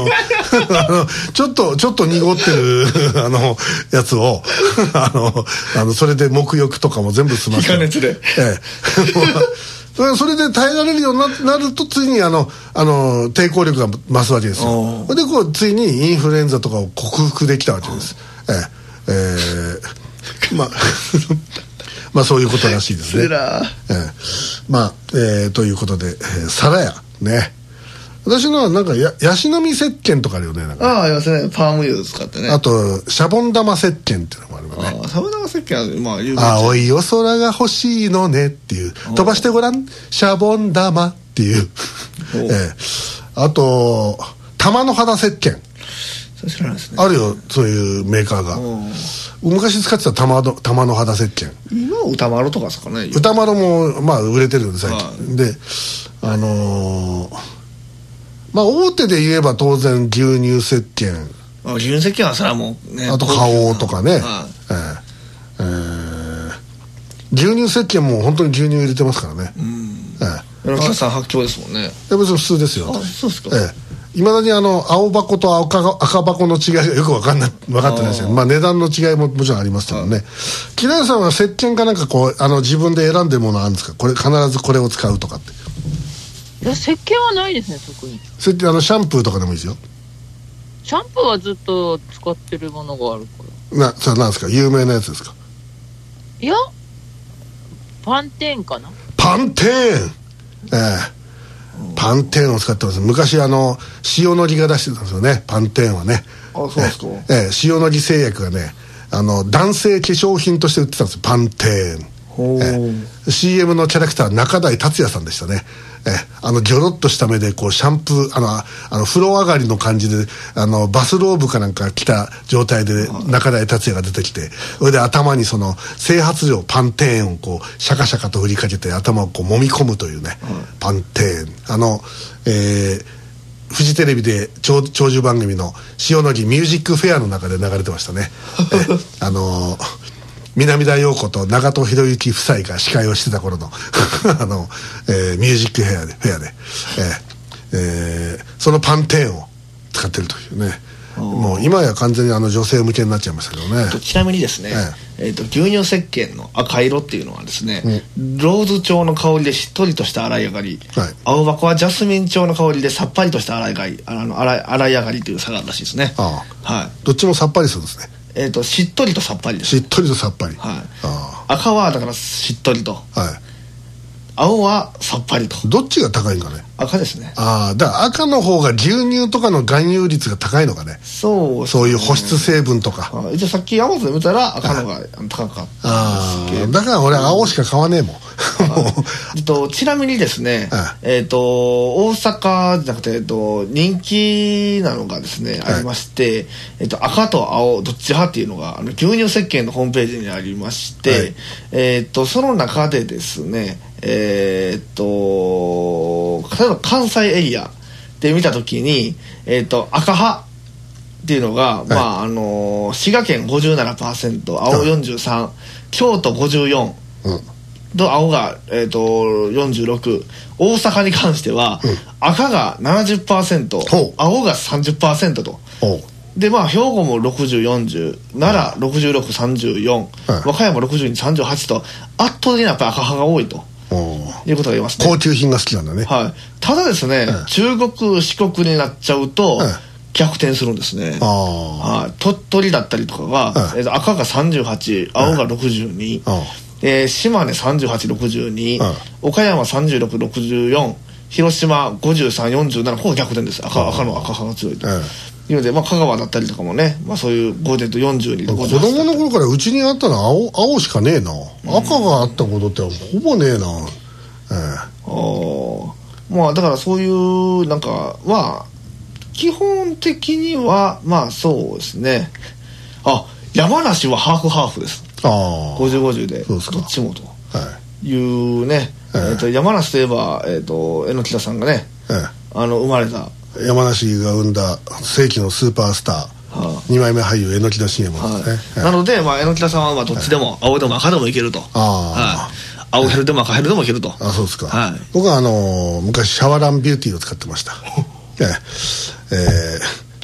あのちょっとちょっと濁ってるあのやつをあのあのそれで沐浴とかも全部済ませて、 気化熱で、 ええ、それで耐えられるようになるとついにあのあの抵抗力が増すわけですよ。でこうついにインフルエンザとかを克服できたわけです。ええええ、まあまあそういうことらしいですね。ええ、まあ、えー、ということで、えー、皿屋ね。私のはなんかやヤシの実石鹸とかあるよね。なんかああ、ありますね。パーム油使ってね。 あとシャボン玉石鹸っていうのもあるよね。 ああ、シャボン玉石鹸はまあ有名。 青いお空が欲しいのねっていう、飛ばしてごらんシャボン玉っていう、えー、あと玉の肌石鹸、 それ知らないですね。 あるよ、そういうメーカーが。昔使ってた玉の玉の肌石鹸。 今は歌丸とかですかね。 歌丸もまあ売れてるんで最近で、あのーまあ大手で言えば当然牛乳石鹸、 あ牛乳石鹸はそれはもうね、 あと花王とかね、はい、えーえー、牛乳石鹸も本当に牛乳入れてますからね。うん、 えー、柳田さん発狂ですもんね。 いや別に普通ですよ。 あ、そうですか。 えー、いまだにあの青箱と 赤, 赤箱の違いがよく分かんない分かってないですよ。まあ値段の違いももちろんありますけどね。木田さんは石鹸かなんかこうあの自分で選んでるものあるんですか？これ必ずこれを使うとかって。 いや石鹸はないですね、特に。 石鹸、あのシャンプーとかでもいいですよ。 シャンプーはずっと使ってるものがあるから。 な、それなんですか？有名なやつですか？ いやパンテーンかな。 パンテーン、ええ、パンテーンを使ってます。昔あの塩のりが出してたんですよね、パンテーンはね。 あ、そうですか。 ええ、塩のり製薬がね、あの男性化粧品として売ってたんですよ、パンテーン。ええ、シーエム のキャラクター中台達也さんでしたね。えあのギョロッとした目でこうシャンプーあのあの風呂上がりの感じであのバスローブかなんか着た状態で中台達也が出てきて、それで頭にその整髪料パンテーンをこうシャカシャカと振りかけて頭をこう揉み込むというね、うん、パンテーン、あの、えー、フジテレビで長寿番組の塩野義ミュージックフェアの中で流れてましたね。えあのー南田陽子と長門博之夫妻が司会をしてた頃のあの、えー、ミュージックフェアで、フェアで、えーえー、そのパンテーンを使ってるというね。もう今や完全にあの女性向けになっちゃいましたけどね。 ちなみにですね、えー、えーと牛乳石鹸の赤色っていうのはですね、うん、ローズ調の香りでしっとりとした洗い上がり、はい、青箱はジャスミン調の香りでさっぱりとした洗い上がり、あの洗い、洗い上がりという差があるらしいですね。ああ、はい、 どっちもさっぱりするんですね。 えー、としっとりとさっぱりです。 しっとりとさっぱり、はい、 あ赤はだからしっとりと、はい、青はさっぱりと。 どっちが高いんかね。 赤ですね。 ああ、だから赤の方が牛乳とかの含有率が高いのかね。 そうですね、 そういう保湿成分とか。 一応さっきアマゾンで見たら赤の方が高かったんですけど。 ああ、だから俺青しか買わねえもん。 えっと、ちなみにですね、えっと、大阪じゃなくて、えっと、人気なのがですね、ありまして、えっと、赤と青どっち派っていうのがあの牛乳石鹸のホームページにありまして、はい、えっとその中でですね、えっと例えば関西エリアで見たときに、えっと赤派っていうのが、はい、まああの滋賀県 ごじゅうななパーセント、 青よんじゅうさん、うん、京都ごじゅうよん、うんと青が、えー、とよんじゅうろく、大阪に関しては、うん、赤が ななじゅっパーセント、青が さんじゅっパーセント と。でまあ兵庫もろくじゅう、よんじゅう、奈良ろくじゅうろく、さんじゅうよん、はい、和歌山ろくじゅうに、さんじゅうはちと圧倒的にやっぱり赤派が多いということが言えますね。 高級品が好きなんだね。 はい、ただですね、はい、中国四国になっちゃうと、はい、逆転するんですね。はい、鳥取だったりとかが、はい、赤がさんじゅうはち、青がろくじゅうに、はい、えー、島根さんじゅうはち、ろくじゅうに、はい、岡山さんじゅうろく、ろくじゅうよん、広島ごじゅうさん、よんじゅうなな、ここが逆転です。 赤, 赤の赤派が強いと、はい、いうので、まあ、香川だったりとかもね、まあ、そういうごじゅうとよんじゅうにで子供の頃からうちにあったのは 青, 青しかねえな、うん、赤があったことってほぼねえな、えー、 あまあだからそういうなんかは基本的にはまあそうですね。あ、山梨はハーフハーフです。あごじゅう、ごじゅうでどっちもというね、はい、えー、と山梨といえば、えー、と榎田さんがね、はい、あの生まれた山梨が生んだ世紀のスーパースター、はあ、にまいめ俳優榎田信右衛門ですね、 はい、なので、まあ、榎田さんはまあどっちでも、はい、青でも赤でもいけると、あ、はい、青ヘルでも赤ヘルでもいけると。 あ、そうですか、はい、僕はあのー、昔シャワランビューティーを使ってましたえー、えー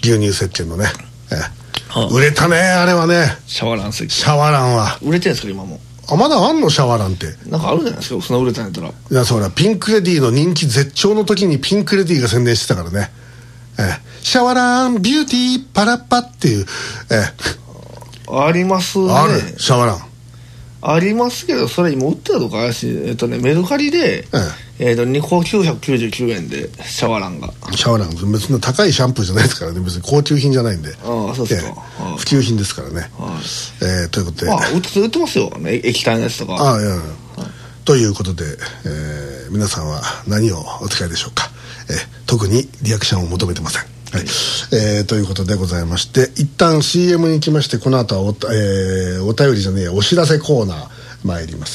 牛乳石鹸のね、えー、売れたねあれはね。 シャワラン石鹸、 シャワランは売れてるんですか今も。 あ、まだあんのシャワランって。 なんかあるじゃないですか、そんな売れたんやったら。いや、そうだ、ピンクレディーの人気絶頂の時にピンクレディーが宣伝してたからね、えー、シャワランビューティーパラッパっていう、えー、ありますね。 あるシャワランありますけど、それ今売ってたとか怪しい。えっとねメルカリで、えー、えーとにこきゅうひゃくきゅうじゅうきゅうえんでシャワランが。 シャワラン別に高いシャンプーじゃないですからね。別に高級品じゃないんで。 ああ、そうですか、 えー、普及品ですからね、えー、ということで、 まあ、売って売ってますよ、ね、液体のやつとか。 ああ、いやいや、はい、ということで、えー、皆さんは何をお使いでしょうか。えー、特にリアクションを求めてません。はい、えー、ということでございまして、一旦 シーエム に行きまして、この後はお、えー、お便りじゃねえや、お知らせコーナー参ります。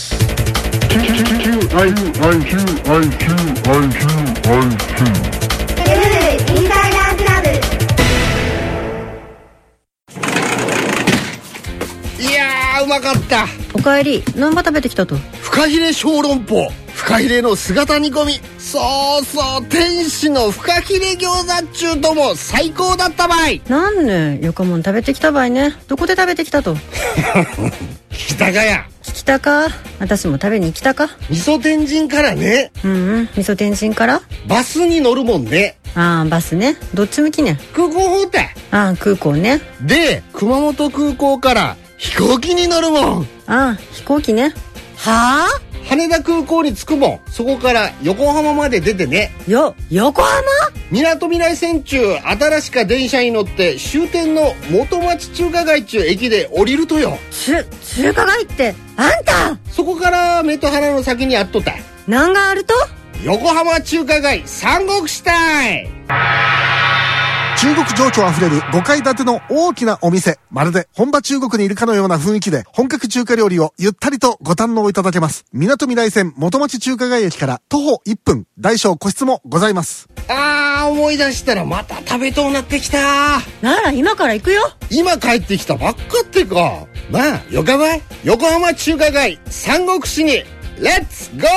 いやー、うまかった。 おかえり。何羽食べてきたと。 フカヒレ小籠包、フカヒレの姿煮込み、そうそう、天使のフカヒレ餃子っちゅうとも最高だったばい。 なんね、よかもん食べてきたばいね。どこで食べてきたと。 北かや。 北か。私も食べに来たか。 味噌天神からね。 うんうん、味噌天神からバスに乗るもんね。 ああ、バスね。どっち向きね。 空港方たい。 ああ、空港ね。 で、熊本空港から飛行機に乗るもん。 ああ、飛行機ね。 はあ、羽田空港に着くもん。そこから横浜まで出てね。 よ、横浜？ みなとみらい線中新しか電車に乗って終点の元町中華街中駅で降りるとよ。 中、中華街ってあんた？ そこから目と鼻の先にあっとったい。 何があると？ 横浜中華街三国志たい。 中国情緒あふれるごかい建ての大きなお店。まるで本場中国にいるかのような雰囲気で本格中華料理をゆったりとご堪能いただけます。みなとみらい線元町中華街駅から徒歩いっぷん、大小個室もございます。 あー、思い出したらまた食べとうなってきた。 なら今から行くよ。 今帰ってきたばっかってか。まあよかばい。横浜中華街三国志にレッツゴー。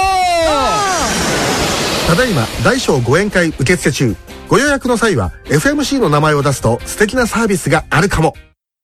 ただいま大小ご宴会受付中。ご予約の際は エフエムシー の名前を出すと素敵なサービスがあるかも。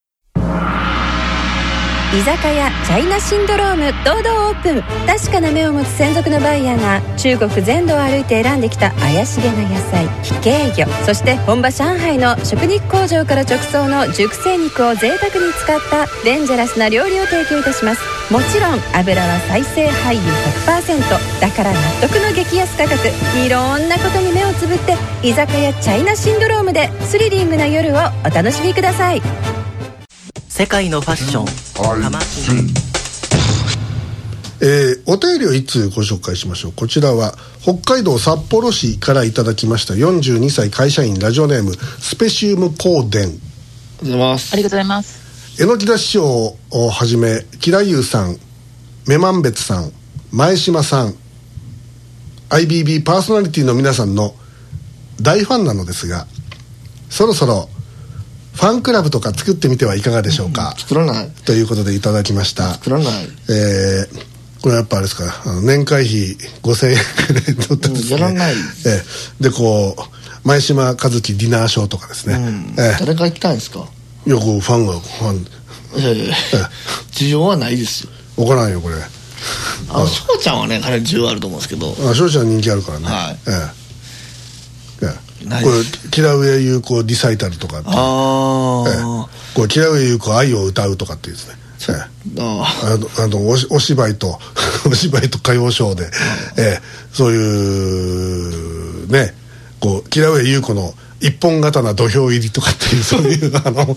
居酒屋チャイナシンドローム堂々オープン。確かな目を持つ専属のバイヤーが中国全土を歩いて選んできた怪しげな野菜、非系魚、そして本場上海の食肉工場から直送の熟成肉を贅沢に使ったデンジャラスな料理を提供いたします。もちろん油は再生廃油 ひゃくパーセント だから納得の激安価格。いろんなことに目をつぶって居酒屋チャイナシンドロームでスリリングな夜をお楽しみください。 世界のファッション玉金。 えー、お便りを一通ご紹介しましょう。こちらは北海道札幌市からいただきましたよんじゅうにさい会社員、ラジオネームスペシウム光電。 ありがとうございます。 ありがとうございます。 榎田師匠をはじめキラユーさん、女満別さん、前島さん、 アイビービー パーソナリティの皆さんの大ファンなのですが、そろそろファンクラブとか作ってみてはいかがでしょうか。 作らないということでいただきました。 作らない。 えー、これやっぱあれですか、あの年会費ごせんえんくらい取ってですね、 やらない、 えー、でこう前島和樹ディナーショーとかですね、うん、 えー、誰が行きたいんですか。 いや、こうファンがファンいやいやいや、えー、需要はないですよ。 分からんよこれ。 あの翔ちゃんはね、かなり需要あると思うんですけど。 あ、翔ちゃん人気あるからね。はい。えーこれ木田上優子リサイタルとかって、あ、ええ、これ木田上優子愛を歌うとかっていうですね、ええ、あのあの お, お芝居とお芝居と歌謡ショーで、ええ、そういうね、こう木田上優子の一本刀土俵入りとかっていうそういうあのあの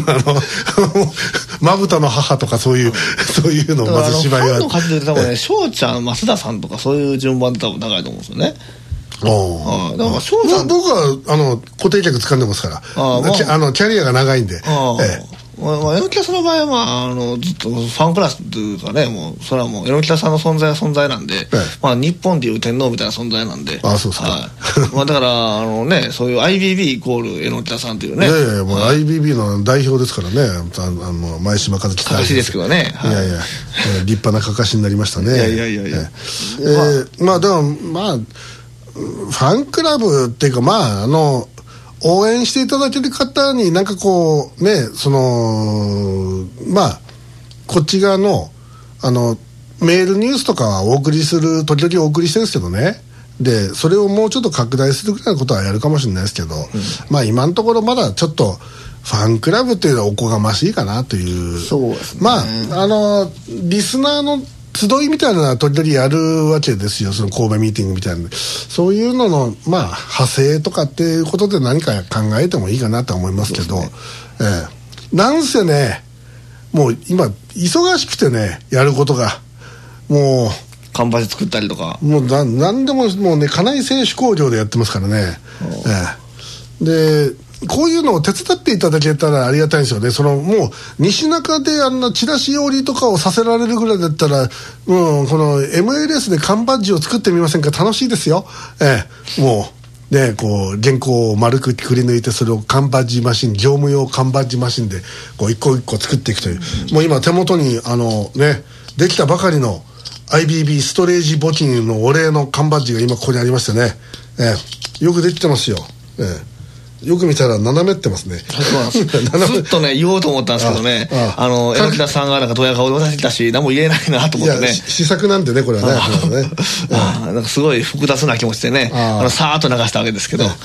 まぶたの母とかそういうそういうのをまず芝居はファンの数で多分ね、翔ちゃん増田さんとかそういう順番で多分長いと思うんですよね。 ああ、だから翔さん、僕はあの固定客掴んでますから、あ、まあ、あのキャリアが長いんで、あ、ええ、まあ、榎田さんの場合は、まあ、あのずっとファンクラスというかね、もうそれはもう榎田さんの存在は存在なんで、ええ、まあ、日本でいう天皇みたいな存在なんで、 ああ、そうですか、はい、 まあ、だからあの、ね、そういう アイビービー イコール榎田さんっていうね、 いやいや、もう アイビービー の代表ですからね、あの前島和樹さん、 かかしですけどね、 はい、いやいや、立派なかかしになりましたね。 いやいやいやいや、 えー、まあでもまあファンクラブっていうか、まああの応援していただける方になんかこうね、そのまあこっち側のあのメールニュースとかはお送りする、時々お送りしてるんですけどね、でそれをもうちょっと拡大するぐらいのことはやるかもしれないですけど、うん、まあ今のところまだちょっとファンクラブっていうのはおこがましいかなという。 そうですね。 まああのリスナーの集いみたいなのは時々やるわけですよ、その神戸ミーティングみたいな。そういうののまあ派生とかっていうことで何か考えてもいいかなと思いますけど、ええ、なんせね、もう今忙しくてね、やることがもう缶バッジ作ったりとか、 もうな何でももうね、家内製手工業でやってますからね、ええ、でこういうのを手伝っていただけたらありがたいんですよね。そのもう西中であんなチラシ折りとかをさせられるぐらいだったら、もうこの エムエルエス で缶バッジを作ってみませんか。楽しいですよ。ええ、もうね、こう原稿を丸くくり抜いて、それを缶バッジマシン、業務用缶バッジマシンでこう一個一個作っていくという、うん、もう今手元にあのね、できたばかりの アイビービー ストレージ募金のお礼の缶バッジが今ここにありましてね、ええ、よくできてますよ。ええ、よく見たら斜めってますね。 そうなんです。ずっとね言おうと思ったんですけどね、あああの榎田さんがなんかドヤ顔で渡してきたし、何も言えないなと思ってね。 試作なんでね、これはね。ねああなんかすごい複雑な気持ちでね、ああのさーっと流したわけですけど、はい、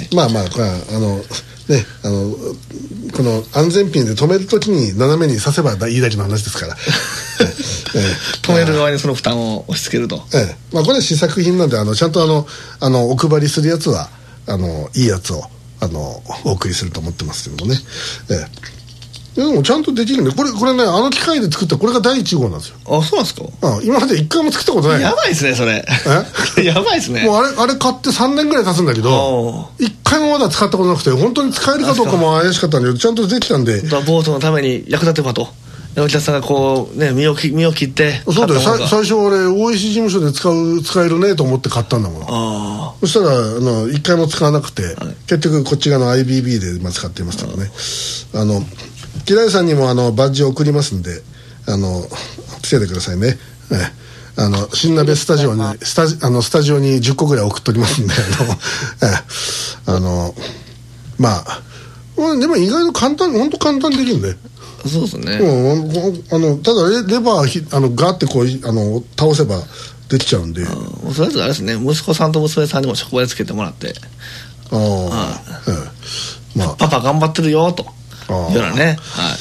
まあまあこれはあのね、あのこの安全ピンで止めるときに斜めに刺せばいいだけの話ですから。 ええ、止める側にその負担を押し付けると。 ええ、まあこれは試作品なんで、あのちゃんとあのあのお配りするやつはあのいいやつをあのお送りすると思ってますけどもね、ええ、でもちゃんとできるんで、これこれね、あの機械で作ったこれがだいいち号なんですよ。 あ、そうなんですか。 あ、今まで一回も作ったことない。 やばいですねそれ。えやばいですね。 もうあれあれ買ってさんねんぐらい経つんだけど、一回もまだ使ったことなくて、本当に使えるかどうかも怪しかったんだけど、ちゃんとできたんで、 ボートのために役立てばとお客さんがこうね、身を身を切って。 そうだよ。最初俺大石事務所で使う使えるねと思って買ったんだもん。あ、そしたらあの一回も使わなくて、はい、結局こっち側の アイビービー で今使っていましたからね。あの木田さんにもあのバッジを送りますんで、あのつけてくださいね。ええ、あの新鍋スタジオにスタジあのスタジオにじゅっこぐらい送っときますんで、あの、ええ、あのまあでも意外と簡単、本当簡単にできるんで。 そうですね。 うん、あのただ レ, レバーひあのガーってこうあの倒せばできちゃうんで。 もうそれぞれあれですね、息子さんと娘さんにも職場でつけてもらって、ああ、ええ、まあ、パパ頑張ってるよというようなね、はい、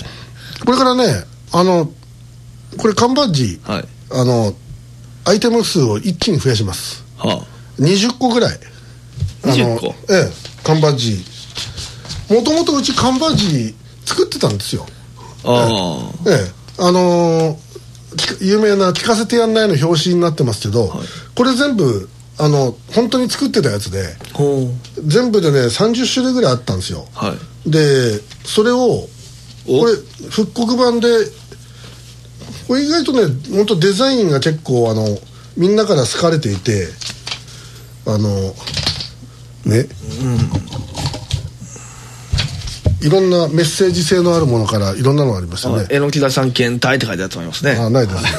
これからね、あのこれ缶バッジ、はい、あのアイテム数を一気に増やします、はあ、にじゅっこぐらい。 にじゅっこ、 ええ、缶バッジもともとうち缶バッジ作ってたんですよ。ああ、ええ、あのー、有名な聞かせてやんないの表紙になってますけど、はい、これ全部あの本当に作ってたやつで、全部でねさんじゅっしゅるいぐらいあったんですよ、はい、でそれをこれ復刻版で、これ意外とね本当デザインが結構あのみんなから好かれていて、あのね、うん、いろんなメッセージ性のあるものからいろんなのがありましたね。 榎田さん検体って書いてあるやつもありますね。 あ、ないですね。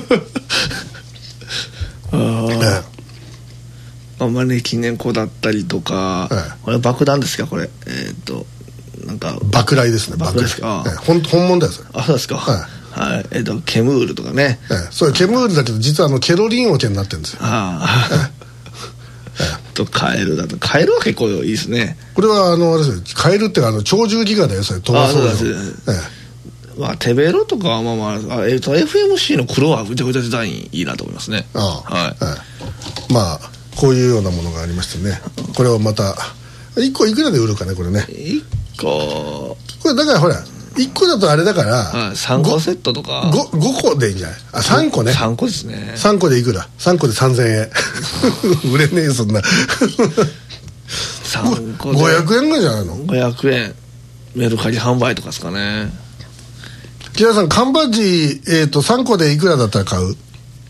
あ、ええ、招き猫だったりとか、ええ、これ爆弾ですかこれ、えー、っとなんか爆雷ですね。爆雷ですか、ええ、本, 本物だよそれ。 あ、そうですか、はい、はい、えー、っとケムールとかね、 ええ、それケムールだけど実はあのケロリンオケになってるんですよ。ああ、ええとカエルだとカエルは結構いいですね。 これはあのあれですよ、カエルってあの鳥獣ギガだよそれ。飛ばそうです、 ええ、まあテベロとかはまあまあ、えー、と エフエムシー の黒はぐちゃぐちゃデザインいいなと思いますね。ああ、はい、 ええ、まあこういうようなものがありましてね、これをまたいっこいくらで売るかねこれね。 いっここれだからほらいっこだとあれだから、 はい、さんこセットとか 5, 5個でいいんじゃない。あ、さんこね。 さんこですね。 さんこでいくら。さんこでさんぜんえん売れねえよそんな。 さんこでごひゃくえんぐらいじゃないの。 ごひゃくえんメルカリ販売とかですかね。 木田さん缶バッジ、えー、とさんこでいくらだったら買う？ う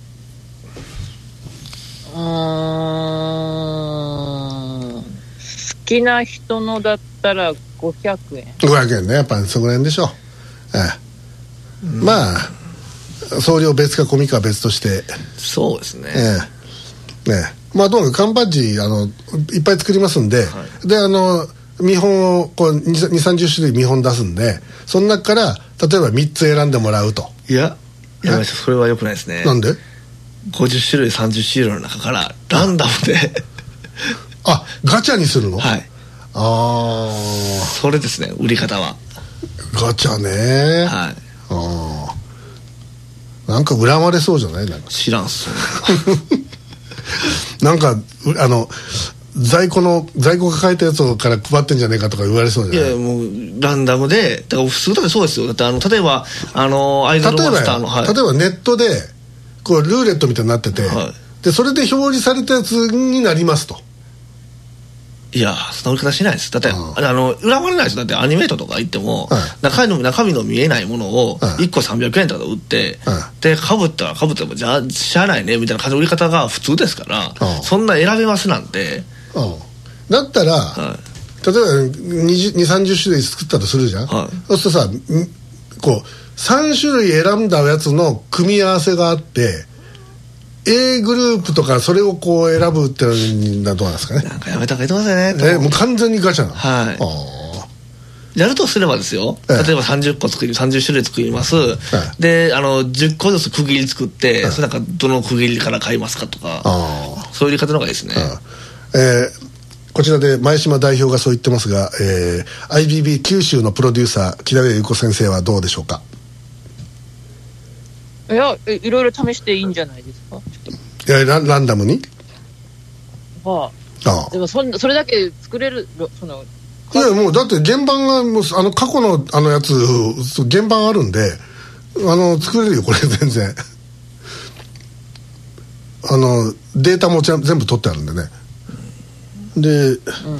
ーん、好きな人のだったらごひゃくえん。 ごひゃくえんね、やっぱりそこら辺でしょう、ええ、うん、まあ送料別か込みかは別として。 そうですね、 ええ、ねえ、まあどうも缶バッジあのいっぱい作りますんで、はい、であの見本をこうにじゅう、さんじゅっ種類見本出すんで、その中から例えばみっつ選んでもらうと。 いややめました、それは良くないですね。 なんで？ ごじゅっ種類さんじゅっ種類の中からランダムであ、ガチャにするの？ はい。 ああ、 それですね、売り方は。 ガチャね。 はい。 ああ、なんか恨まれそうじゃない？なんか知らんっすなんかあの在庫の在庫抱えたやつから配ってんじゃねえかとか言われそうじゃない？ いやもうランダムで、だから普通だってそうですよ。だってあの例えばあのアイドルマスターの、 例えば、はい、例えばネットでこうルーレットみたいになってて、はい、でそれで表示されたやつになりますと。 いやそんな売り方しないです。だって、うん、あの裏割れないです。だってアニメートとか行っても、はい、中身の中身の見えないものをいっこさんびゃくえんとかで売って、はい、でかぶったらかぶってもじゃあしゃあないねみたいな感じの売り方が普通ですから、うん、そんな選べますなんて、 うん、だったら、はい、例えばにじゅう、さんじゅっ種類作ったとするじゃん、はい、そうするとさこうさん種類選んだやつの組み合わせがあって A グループとかそれをこう選ぶっていうのはどうなんですかね。なんかやめた方がいいと思いますね。 えもう完全にガチャなの。 はい。あやるとすればですよ、ええ、例えばさんじゅっこ作りさんじゅっ種類作ります、ええ、であのじゅっこずつ区切り作って、ええ、それなんかどの区切りから買いますかとか、そういう言い方の方がいいですね。 えー、こちらで前島代表がそう言ってますが、えー、アイビービー 九州のプロデューサー木田優子先生はどうでしょうか。 いやいろいろ試していいんじゃないですか。 いや ラ, ランダムに、 はあ、ああでも そ, それだけ作れるそのいやもうだって原版がもうあの過去のあのやつ原版あるんであの作れるよこれ全然あのデータも全部取ってあるんでね。で、うん、うん、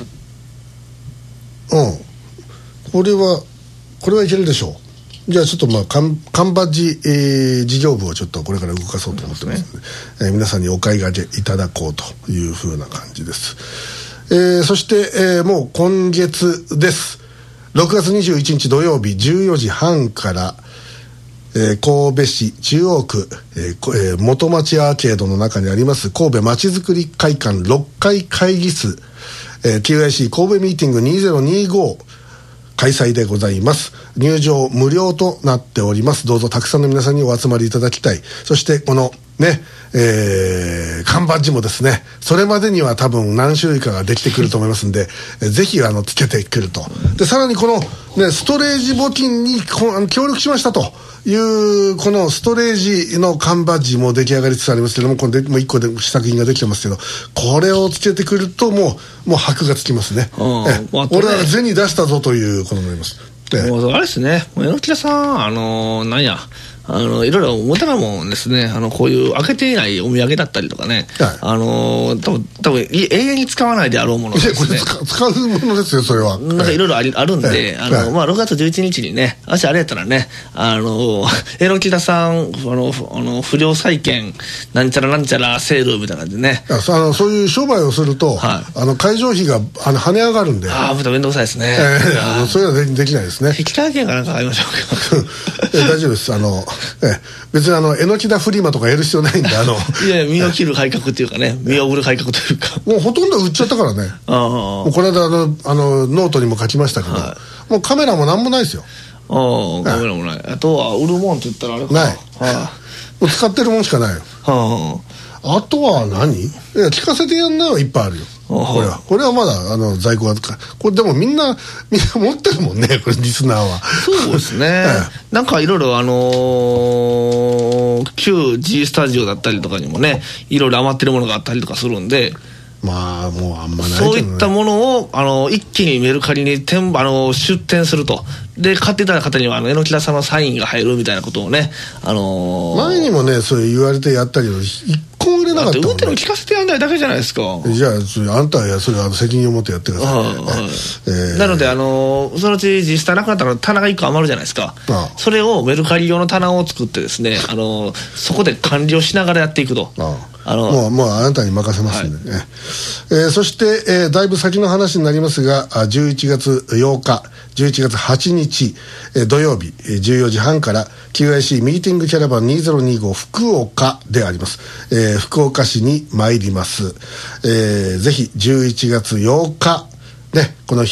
これはこれはいけるでしょう。じゃあちょっとまあ缶バッジ、えー、事業部をちょっとこれから動かそうと思ってますので、えー、皆さんにお買い上げいただこうというふうな感じです。えー、そして、えー、もう今月です。ろくがつにじゅういちにち土曜日じゅうよじはんから、えー、神戸市中央区、えーえー、元町アーケードの中にあります神戸まちづくり会館ろっかい会議室、えー、ティーアイシー 神戸ミーティングにせんにじゅうご開催でございます。入場無料となっております。どうぞたくさんの皆さんにお集まりいただきたい。そしてこのね、えー、缶バッジもですね、それまでには多分何種類かができてくると思いますんで、えー、ぜひあのつけてくると。でさらにこの、ね、ストレージ募金にこあの協力しましたというこのストレージの缶バッジも出来上がりつつありますけども、これでもういっこで試作品ができてますけど、これをつけてくるともうもう箔がつきますね。え俺は銭出したぞということになります。 もうあれですね、榎田さんあのー、なんやあのいろいろ思ったのもですね、あのこういう開けていないお土産だったりとかね、はい、あの多分多分永遠に使わないであろうものですね。 これ使, 使うものですよそれは。 なんかいろいろありあるんで、はい、あの、まあ、ろくがつじゅういちにちにね、もしあれやったらね、あの榎田さんあのあの不良債権なんちゃらなんちゃらセールみたいな感じでね、 あのそういう商売をすると、はい、あの会場費があの跳ね上がるんで、 ああまた面倒くさいですね。 えー、あのそれは で, できないですね。 引換券かなんか買いましょうか。え大丈夫です。あのえ別にあの榎田フリマとかやる必要ないんで、あのいや身を切る改革っていうかね、身を売る改革というか、 もうほとんど売っちゃったからね。あもうこの間あのあのノートにも書きましたけど、はい、もうカメラもなんもないですよ。 ああカメラもない。あとは売るもんって言ったらあれかな、 ない、はもう使ってるもんしかないよ。はあ、あとは何？いや聞かせてやんないはいっぱいあるよ。これはこれはまだあの在庫がこれでもみんなみんな持ってるもんね、これリスナーは。 そうですね、ええ、なんかいろいろあのー、旧 G スタジオだったりとかにもねいろいろ余ってるものがあったりとかするんで、 まあもうあんまないけどね、 そういったものをあの一気にメルカリに転あの出店すると。で買っていただいた方にはあの榎田さんのサインが入るみたいなことをね、あのー、 前にもねそう言われてやったけど一個も売れなかったもんね。 運転を聞かせてやんないだけじゃないですか。 じゃあそれあんたはそれあの責任を持ってやってください、ね。はいはいえー、なのであのー、そのうち実際なくなったら棚がいっこ余るじゃないですか。ああそれをメルカリ用の棚を作ってですね、あのー、そこで管理をしながらやっていくと。あああのもう、 もうあなたに任せますんでね、はいえー、そして、えー、だいぶ先の話になりますがじゅういちがつようかじゅういちがつはちにち、えー、土曜日、えー、じゅうよじはんから キューアイシー ミーティングキャラバンにせんにじゅうご福岡であります、えー、福岡市に参ります、えー、ぜひじゅういちがつようかねこの日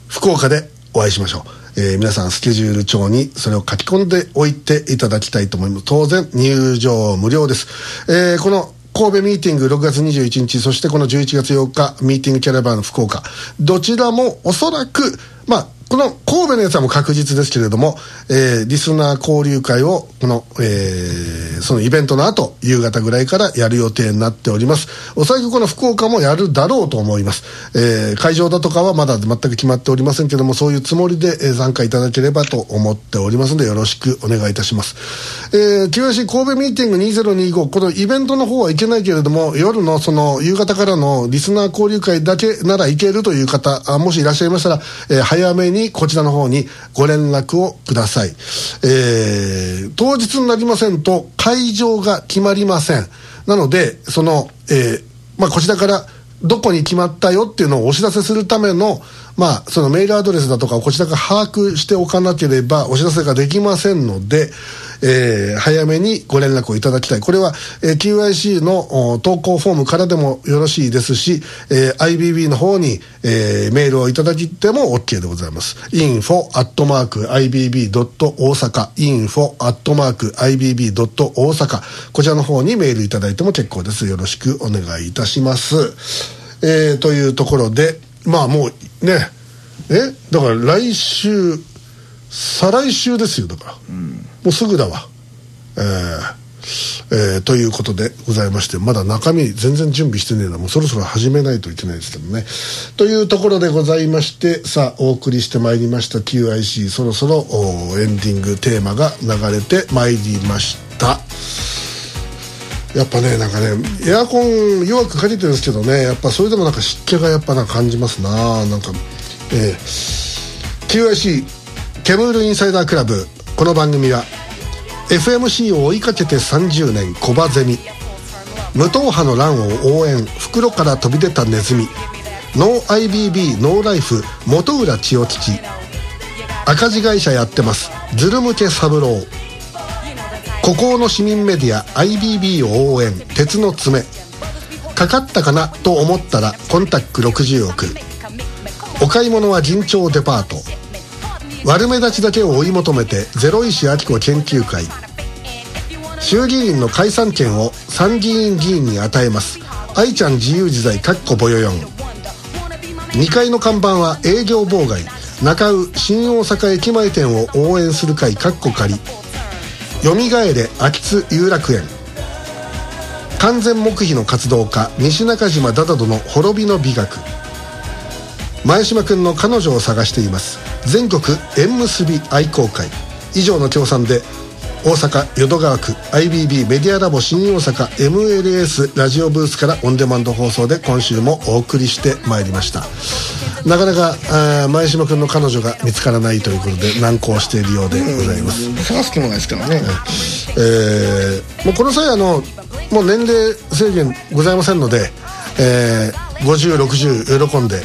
福岡でお会いしましょう。えー、皆さんスケジュール帳にそれを書き込んでおいていただきたいと思います。当然入場無料です。えー、この神戸ミーティングろくがつにじゅういちにち、そしてこのじゅういちがつようかミーティングキャラバン福岡、どちらもおそらくまあこの神戸のやつはもう確実ですけれども、えー、リスナー交流会をこの、えー、そのイベントの後夕方ぐらいからやる予定になっております。おそらくこの福岡もやるだろうと思います。えー、会場だとかはまだ全く決まっておりませんけども、そういうつもりで、えー、参加いただければと思っておりますのでよろしくお願いいたします。えー、キューアイシー 神戸ミーティングにせんにじゅうご、このイベントの方はいけないけれども、夜のその夕方からのリスナー交流会だけならいけるという方、あもしいらっしゃいましたら、えー、早めにこちらの方にご連絡をください。えー、当日になりませんと会場が決まりません。なのでその、えーまあ、こちらからどこに決まったよっていうのをお知らせするための、まあ、そのメールアドレスだとかをこちらが把握しておかなければお知らせができませんので、えー、早めにご連絡をいただきたい。これは、えー、キューアイシー の投稿フォームからでもよろしいですし、えー、アイビービー の方に、えー、メールをいただきても OK でございます。インフォ アットマーク アイビービー ドット 大阪 インフォ アットマーク アイビービー ドット 大阪、こちらの方にメールいただいても結構です。よろしくお願いいたします。えー、というところで、まあもうね、えだから来週再来週ですよ。だから、うん、もうすぐだわ。えーえー、ということでございまして、まだ中身全然準備してねえな。もうそろそろ始めないといけないですけどね。というところでございまして、さあお送りしてまいりました キューアイシー、そろそろエンディングテーマが流れてまいりました。やっぱね、なんかね、エアコン弱くかけてるんですけどね、やっぱそれでもなんか湿気がやっぱなんか感じますな。なんか、えー、キューアイシー ケムールインサイダークラブ、この番組は エフエムシー を追いかけてさんじゅうねんコバゼミ、無党派の乱を応援、袋から飛び出たネズミ、ノー アイビービー ノーライフ元浦千代吉、赤字会社やってますズル向け三郎、孤高の市民メディア アイビービー を応援、鉄の爪、かかったかなと思ったらコンタックろくじゅうおく、お買い物は銀蝶デパート、悪目立ちだけを追い求めてゼロ石明子研究会、衆議院の解散権を参議院議員に与えます、愛ちゃん自由自在かっこぼよよん、にかいの看板は営業妨害、中尾新大阪駅前店を応援する会かっこ仮、よみがえれ秋津遊楽園、完全黙秘の活動家西中島ダダドの滅びの美学、前島くんの彼女を探しています全国縁結び愛好会、以上の協賛で大阪淀川区 アイビービー メディアラボ新大阪 エムエルエス ラジオブースからオンデマンド放送で今週もお送りしてまいりました。なかなか前島君の彼女が見つからないということで難航しているようでございます。 うん、探す気もないですからね。 えー、もうこの際あのもう年齢制限ございませんので、えー、ごじゅうろくじゅう喜んで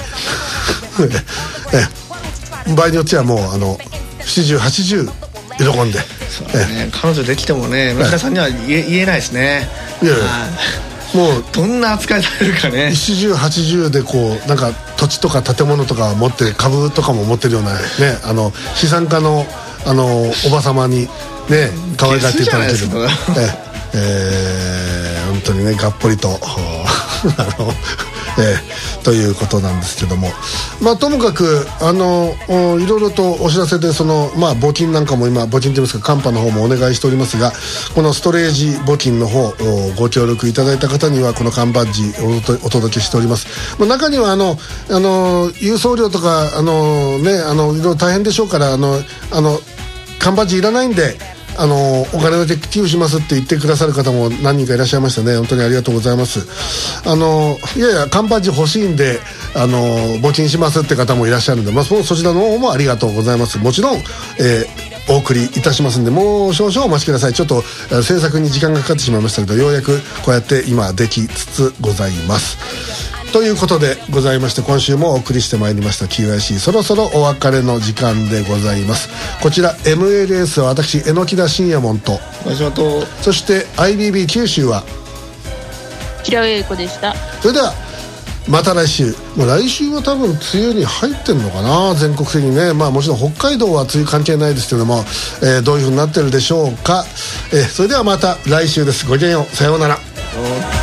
え場合によってはもうあのななじゅうはちじゅう喜んで、 そうね、彼女できてもね村田さんには言え、言えないですね。 いやいやもうどんな扱いされるかね。 ななじゅうはちじゅうでこうなんか土地とか建物とか持って株とかも持ってるようなね、あの資産家のあのおば様にね可愛がっていただけるええー、本当にねがっぽりとあのえー、ということなんですけども、まあともかくあのいろいろとお知らせでそのまあ募金なんかも今募金といいますかカンパの方もお願いしておりますが、このストレージ募金の方ご協力いただいた方にはこの缶バッジをお届けしております。まあ、中にはあのあの郵送料とかあのねあのいろいろ大変でしょうからあのあの缶バッジいらないんであのお金だけ寄付しますって言ってくださる方も何人かいらっしゃいましたね。本当にありがとうございます。あのいやいや缶バッジ欲しいんであの募金しますって方もいらっしゃるんで、まあ、そ, そちらの方もありがとうございます。もちろん、えー、お送りいたしますんでもう少々お待ちください。ちょっと制作に時間がかかってしまいましたけどようやくこうやって今できつつございます。ということでございまして今週もお送りしてまいりました キューアイシー そろそろお別れの時間でございます。こちら エムエルエス は私榎田信也門とそして アイビービー 九州は平尾英子でした。 それではまた来週。もう来週は多分梅雨に入ってんのかな、全国的にね。まあもちろん北海道は梅雨関係ないですけども、えー、どういう風になってるでしょうか。えー、それではまた来週です。ごきげんよう、さようなら。